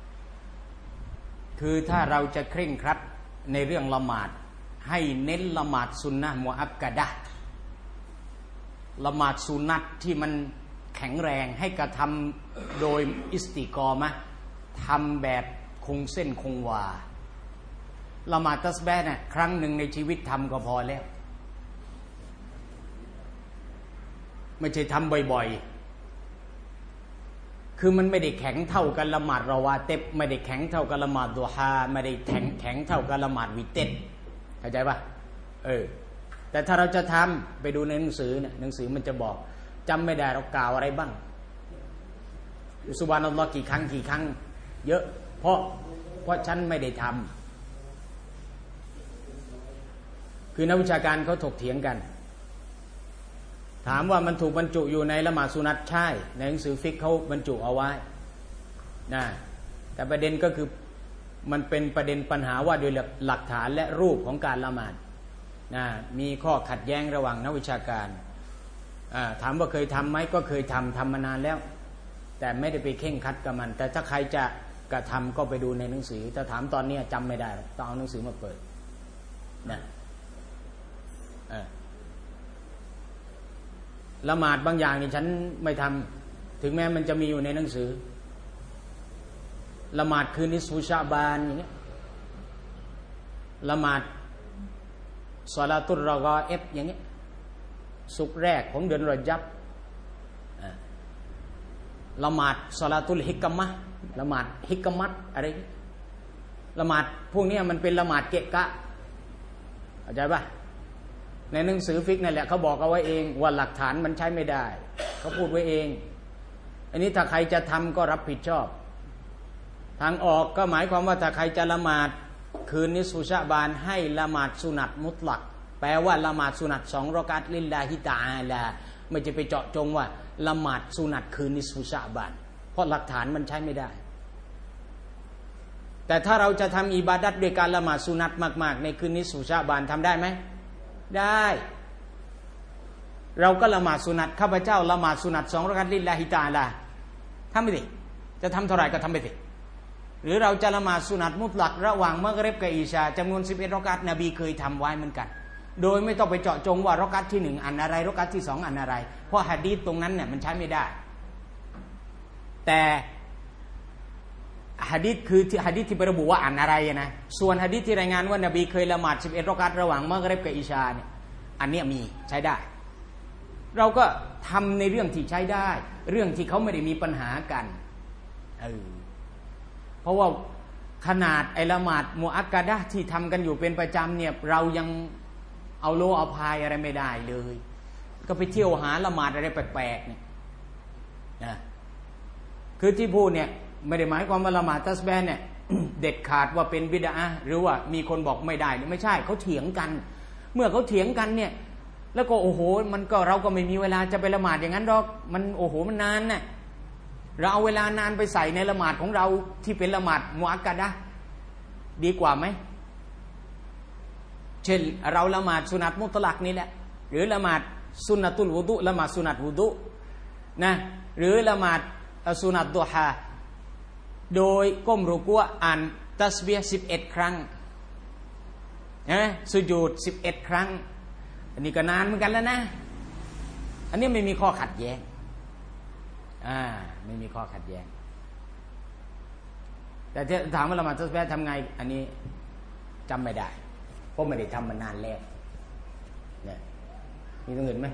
คือถ้าเราจะเคร่งครัดในเรื่องละหมาดให้เน้นละหมาดซุนนะห์มุอักกะดะห์ละหมาดซุนนัตที่มันแข็งแรงให้กระทำโดยอิสติกอมะห์ทำแบบคงเส้นคงวาละหมาดตัสบีฮ์เนี่ยครั้งหนึ่งในชีวิตทำก็พอแล้วไม่ใช่ทำบ่อยๆคือมันไม่ได้แข็งเท่ากันละหมาดรอวาติบไม่ได้แข็งเท่ากันละหมาดดุฮาไม่ได้แข็งเท่ากันละหมาดวิเตรเข้าใจป่ะแต่ถ้าเราจะทำไปดูในหนังสือเนี่ยหนังสือมันจะบอกจำไม่ได้เรากล่าวอะไรบ้างซุบฮานัลลอฮ์กี่ครั้งเยอะเพราะฉันไม่ได้ทำคือนักวิชาการเขาถกเถียงกันถามว่ามันถูกบรรจุอยู่ในละหมาดสุนัตใช่ในหนังสือฟิกเขาบรรจุเอาไว้นะแต่ประเด็นก็คือมันเป็นประเด็นปัญหาว่าโดยหลักฐานและรูปของการละหมาดนะมีข้อขัดแย้งระหว่างนักวิชาการถามว่าเคยทำไหมก็เคยทำมานานแล้วแต่ไม่ได้ไปเข่งคัดกับมันแต่ถ้าใครจะกระทำก็ไปดูในหนังสือแต่ถามตอนนี้จำไม่ได้ต้องเอาหนังสือมาเปิดนะละหมาดบางอย่างนี่ฉันไม่ทำถึงแม้มันจะมีอยู่ในหนังสือละหมาดคืนนิสฟุชะบานอย่างเงี้ยละหมาดศอลาตุรรอกอเอฟอย่างเงี้ยสุกแรกของเดือนรอญับละหมาดศอลาตุลฮิกมะห์ละหมาดฮิกมัตอะไรละหมาดพวกนี้มันเป็นละหมาดเกะกะเข้าใจป่ะในหนังสือฟิกนั่นแหละเขาบอกเอาไว้เองว่าหลักฐานมันใช้ไม่ได้เขาพูดไว้เองอันนี้ถ้าใครจะทำก็รับผิดชอบทางออกก็หมายความว่าถ้าใครจะละหมาดคืนนิสฟุชะบานให้ละหมาดสุนัตมุตลักแปลว่าละหมาดสุนัต2 รอกาตลิลลาฮิตะอาลาไม่จะไปเจาะจงว่าละหมาดสุนัตคืนนิสฟุชะบานเพราะหลักฐานมันใช้ไม่ได้แต่ถ้าเราจะทำอิบาดัตด้วยการละหมาดสุนัตมากๆในคืนนิสฟุชะบานทำได้ไหมได้เราก็ละหมาดสุนัตข้าพเจ้าละหมาดสุนัต2 รอกาตลิลลาฮิตะอาลาทำไปสิจะทำเท่าไหร่ก็ทำไปสิหรือเราจะละหมาดสุนัตมุตลักระหว่างมักริบกับอิชาจำนวน11 รอกาตนบีเคยทำไว้เหมือนกันโดยไม่ต้องไปเจาะจงว่ารอกาตที่1อันอะไรรอกาตที่2อันอะไรเพราะหะดีษตรงนั้นเนี่ยมันใช้ไม่ได้แต่หะดีษคือหะดีษที่ระบุว่าอันอะไรนะส่วนหะดีษที่รายงานว่านบีเคยละหมาด11 รอกาตระหว่างมักริบกับอิชาเนี่ยอันนี้มีใช้ได้เราก็ทำในเรื่องที่ใช้ได้เรื่องที่เขาไม่ได้มีปัญหากันเพราะว่าขนาดไอ้ละหมาดมุอักกะดะห์ที่ทำกันอยู่เป็นประจำเนี่ยเรายังเอาโลเอาพายอะไรไม่ได้เลยก็ไปเที่ยวหาละหมาดอะไรแปลกๆเนี่ยนะคือที่พูดเนี่ยไม่ได้หมายความว่าละหมาดตัสบีฮ์เนี่ย เด็ดขาดว่าเป็นบิดอะห์หรือว่ามีคนบอกไม่ได้หรือไม่ใช่เขาเถียงกันเมื่อเขาเถียงกันเนี่ยแล้วก็โอ้โหมันก็เราก็ไม่มีเวลาจะไปละหมาดอย่างนั้นหรอกมันโอ้โหมันนานน่ะเราเอาเวลานานไปใส่ในละหมาดของเราที่เป็นละหมาดมุอักกะดะห์ดีกว่าไหมเช่นเราละหมาดสุนัตมุตลักนี่แหละหรือละหมาดสุนัตุลวุดุละหมาดสุนัตวุดุนะหรือละหมาดสุนัตดุฮาโดยก้มรุกูอ่านตตัสบีฮ์11 ครั้งสุญูด11 ครั้งอันนี้ก็นานเหมือนกันแล้วนะอันนี้ไม่มีข้อขัดแย้งไม่มีข้อขัดแย้งแต่ถามว่าละหมาดตัสบีฮ์ทำไงอันนี้จำไม่ได้เพราะไม่ได้ทำมานานแล้วเนี่ยมีตรงอื่นไหม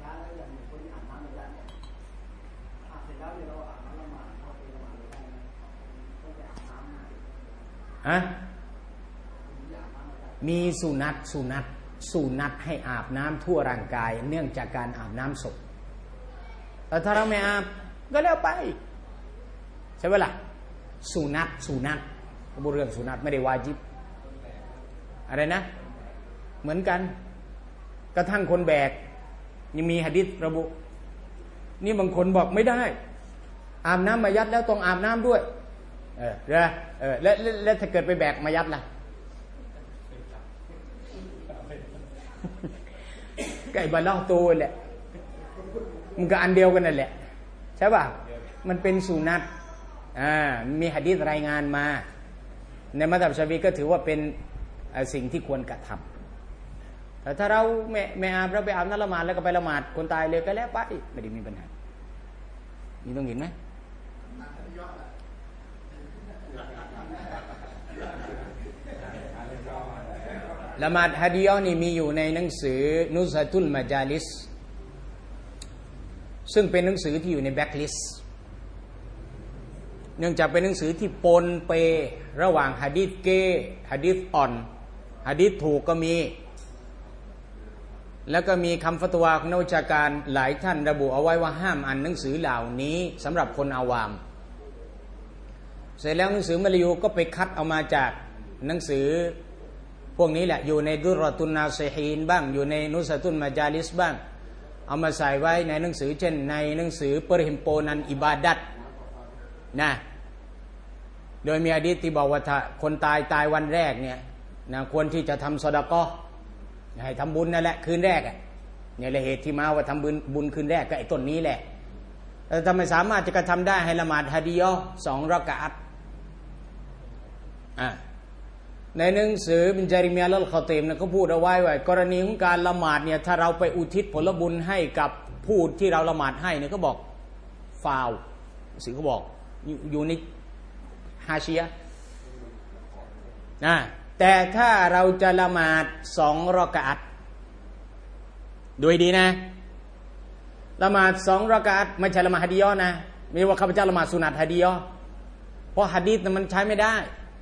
มีสุนัตให้อาบน้ำทั่วร่างกายเนื่องจากการอาบน้ำศพแต่ถ้าเราไม่อาบก็แล้วไปใช่ไหมล่ะสุนัตบุเรื่องสุนัตไม่ได้วาญิบอะไรนะเหมือนกันกระทั่งคนแบกยังมีหะดีษระบุนี่บางคนบอกไม่ได้อาบน้ำมายัดแล้วต้องอาบน้ำด้วยแล้วถ้าเกิดไปแบกมายัดล่ะไก่บาล่อตัวแหละมันก็อันเดียวกันนั่นแหละใช่ป่ะมันเป็นสุนัตมีหะดีษรายงานมาในมัซฮับชาฟิอีก็ถือว่าเป็นสิ่งที่ควรกระทำแต่ถ้าเราไม่อาบเราไปอาบน้ำละหมาดแล้วก็ไปละหมาดคนตายเลยก็แล้วไปไม่ได้มีปัญหามีต้องเห็นไหมละหมาดฮะดียะห์นี่มีอยู่ในหนังสือนุซะตุลมาจาลิสซึ่งเป็นหนังสือที่อยู่ในแบ็คลิสต์เนื่องจากเป็นหนังสือที่ปนเประหว่างหะดีษเก้หะดีษอ่อนหะดีษถูกก็มีแล้วก็มีคำฟัตวาของนักวิชาการหลายท่านระบุเอาไว้ว่าห้ามอ่านหนังสือเหล่านี้สำหรับคนอาวามเสร็จแล้วหนังสือมะลิยูก็ไปคัดเอามาจากหนังสือพวกนี้แหละอยู่ในดุรเราะตุนนาซิฮีนบ้างอยู่ในนุซะตุลมาจาลิสบ้างเอามาใส่ไว้ในหนังสือเช่นในหนังสือปริฮิมโปนันอิบาดัตนะโดยมีหะดีษที่บอกว่าถ้าคนตายวันแรกเนี่ยนะควรที่จะทำซอดาเกาะห์ให้ทำบุญนั่นแหละคืนแรกเนี่ยแหละเหตุที่มาว่าทำบุญคืนแรกก็ไอ้ต้นนี้แหละแต่ถ้าไม่สามารถจะกระทำได้ให้ละหมาดฮะดียะห์2 รอกะอัตในหนังสือบินจาริมียะห์อัลคอตีมเนี่ยเขาพูดเอาไว้ว่ากรณีของการละหมาดเนี่ยถ้าเราไปอุทิศผลบุญให้กับผู้ที่เราละหมาดให้เนี่ยเขาบอกฟาวสิเขาบอกอยู่ในฮาชิยะห์แต่ถ้าเราจะละหมาด2 รอกะอัตโดยดีนะละหมาด2 รอกะอัตไม่ใช่ละหมาดฮะดียะห์นะไม่ว่าข้าพเจ้าละหมาดสุนัตฮะดียะห์เพราะหะดีษนั้นมันใช้ไม่ได้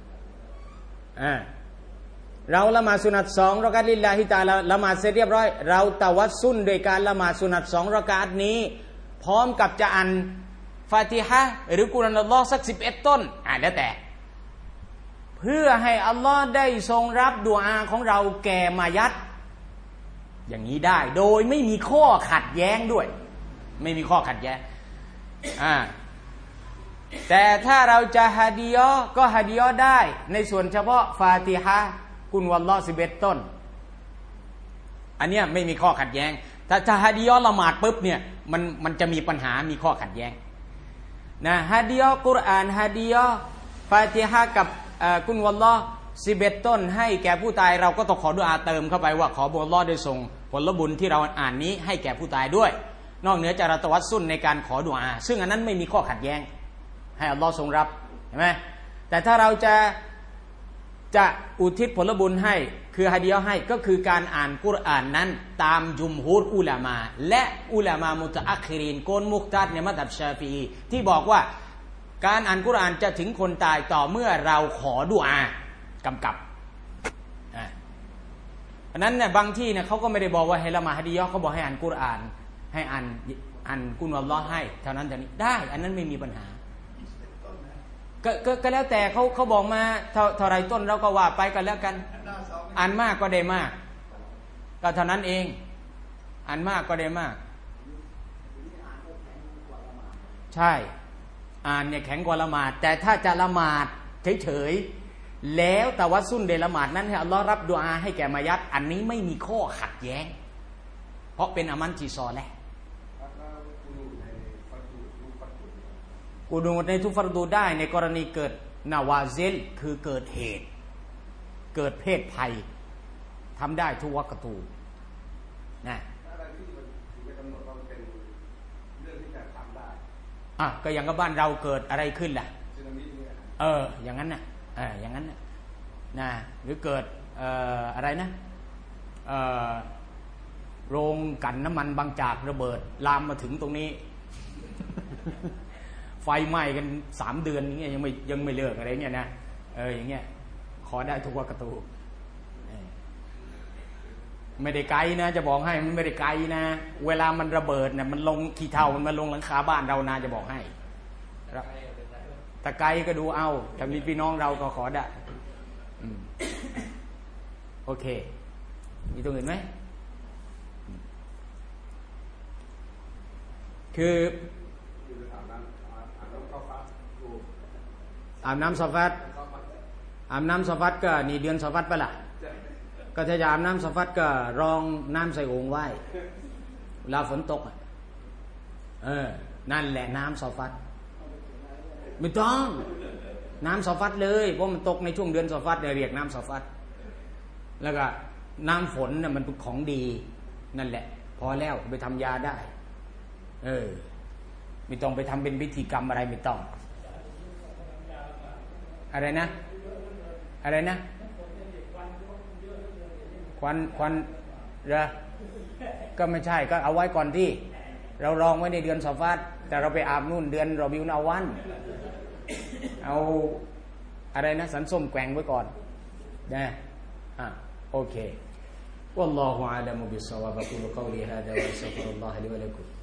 เราละหมาดสุนัต2 รอกะอัตลิลลาฮิตะอาลาละหมาดเสร็จเรียบร้อยเราตะวัสซุลโดยการละหมาดสุนัต2 รอกะอัตนี้พร้อมกับจะอ่านฟาติฮะห์หรือกุรอานอัลเลาะห์สัก11 ต้นแล้วแต่เพื่อให้อัลลอฮ์ได้ทรงรับดุอาของเราแก่มายัดอย่างนี้ได้โดยไม่มีข้อขัดแย้งด้วยไม่มีข้อขัดแย้งแต่ถ้าเราจะฮะดียะห์ก็ฮะดียะห์ได้ในส่วนเฉพาะฟาติฮะห์กุลวัลลอฮ์11 ต้นอันเนี้ยไม่มีข้อขัดแย้งถ้าฮะดียะห์ละหมาดปุ๊บเนี่ยมันจะมีปัญหามีข้อขัดแย้งนะฮะดียะห์กุรอานฮะดียะห์ฟาติฮะห์กับกุลวัลลอฮ์11 ต้นให้แก่ผู้ตายเราก็ต้องขอดุอาเติมเข้าไปว่าขออัลลอฮ์ได้ส่งผลบุญที่เราอ่านนี้ให้แก่ผู้ตายด้วยนอกเหนือจากเราตะวัสซุลในการขอดุอาซึ่งอันนั้นไม่มีข้อขัดแย้งให้อัลลอฮ์ทรงรับเห็นไหมแต่ถ้าเราจะอุทิศผลบุญให้คือฮะดียะห์ให้ก็คือการอ่านกุรอานนั้นตามจุมฮูรอุลามะและอุลามะมุตะอัคคิรินโกนมุกตัดในมัซฮับชาฟิอีที่บอกว่าการอ่านกุรอานจะถึงคนตายต่อเมื่อเราขอดุอากำกับอันนั้นเนี่ยบางที่เนี่ยเขาก็ไม่ได้บอกว่าให้ละหมาดฮะดียะห์เขาบอกให้อ่านกุรอานให้อ่านกุลวัลลอฮ์ให้เท่านั้นเท่านี้ได้อันนั้นไม่มีปัญหาก็แล้วแต่เขาบอกมาเท่าไรต้นเราก็ว่าไปกันแล้วกันอ่านมากก็ได้มากก็เท่านั้นเองอ่านมากก็ได้มากใช่อ่านเนี่ยแข็งกว่าละหมาดแต่ถ้าจะละหมาดเฉยๆแล้วตะวัสซุลในละหมาดนั้นให้อัลลอฮ์รับดุอาให้แก่มายัดอันนี้ไม่มีข้อขัดแย้งเพราะเป็นอามันที่ซอและกุนูตในทุกฟัรดูได้ในกรณีเกิดนาวาซิลคือเกิดเหตุเกิดเพศภัยทำได้ทุกวักตูนะอะไรที่มันถึงจะกำหนดว่ามันเป็นเรื่องที่จะทำได้ก็อย่างกับบ้านเราเกิดอะไรขึ้นล่ะสึนามิเนี่ยอย่างนั้นน่ะอย่างนั้นนะหรือเกิดอะไรนะโรงกลั่นน้ำมันบางจากระเบิดลามมาถึงตรงนี้ ไฟไหม้กัน3 เดือนอย่างเงี้ยยังไม่เลิกอะไรเงี้ยนะอย่างเงี้ยขอได้ทุกวักตูไม่ได้ไกลนะจะบอกให้มันไม่ได้ไกลนะเวลามันระเบิดเนี่ยมันลงขี้เถ้ามันมาลงหลังคาบ้านเรานะจะบอกให้ตะไกลก็ดูเอาแต่มีพี่น้องเราก็ขอได้โอเคมีตรงอื่นไหมคืออาบน้ำซอฟัดก็นี่เดือนซอฟัดปะล่ะก็ถ้าจะอาบน้ำซอฟัดก็รองน้ำใส่โอ่งไว้เวลาฝนตกนั่นแหละน้ำซอฟัดไม่ต้องน้ำซอฟัดเลยเพราะมันตกในช่วงเดือนซอฟัดเรียกน้ำซอฟัดแล้วก็น้ำฝนน่ะมันเป็นของดีนั่นแหละพอแล้วไปทำยาได้ไม่ต้องไปทำเป็นพิธีกรรมอะไรไม่ต้องอะไรนะควันก็ไม่ใช่ก็เอาไว้ก่อนที่เราลองไว้ในเดือนซอฟัดแต่เราไปอาบนู่นเดือนรอบิวนาวันเอาอะไรนะสันส้มแกว่งไว้ก่อนนะโอเค والله أعلم بالصواب أقول قولي هذا وأستغفر الله لي ولكم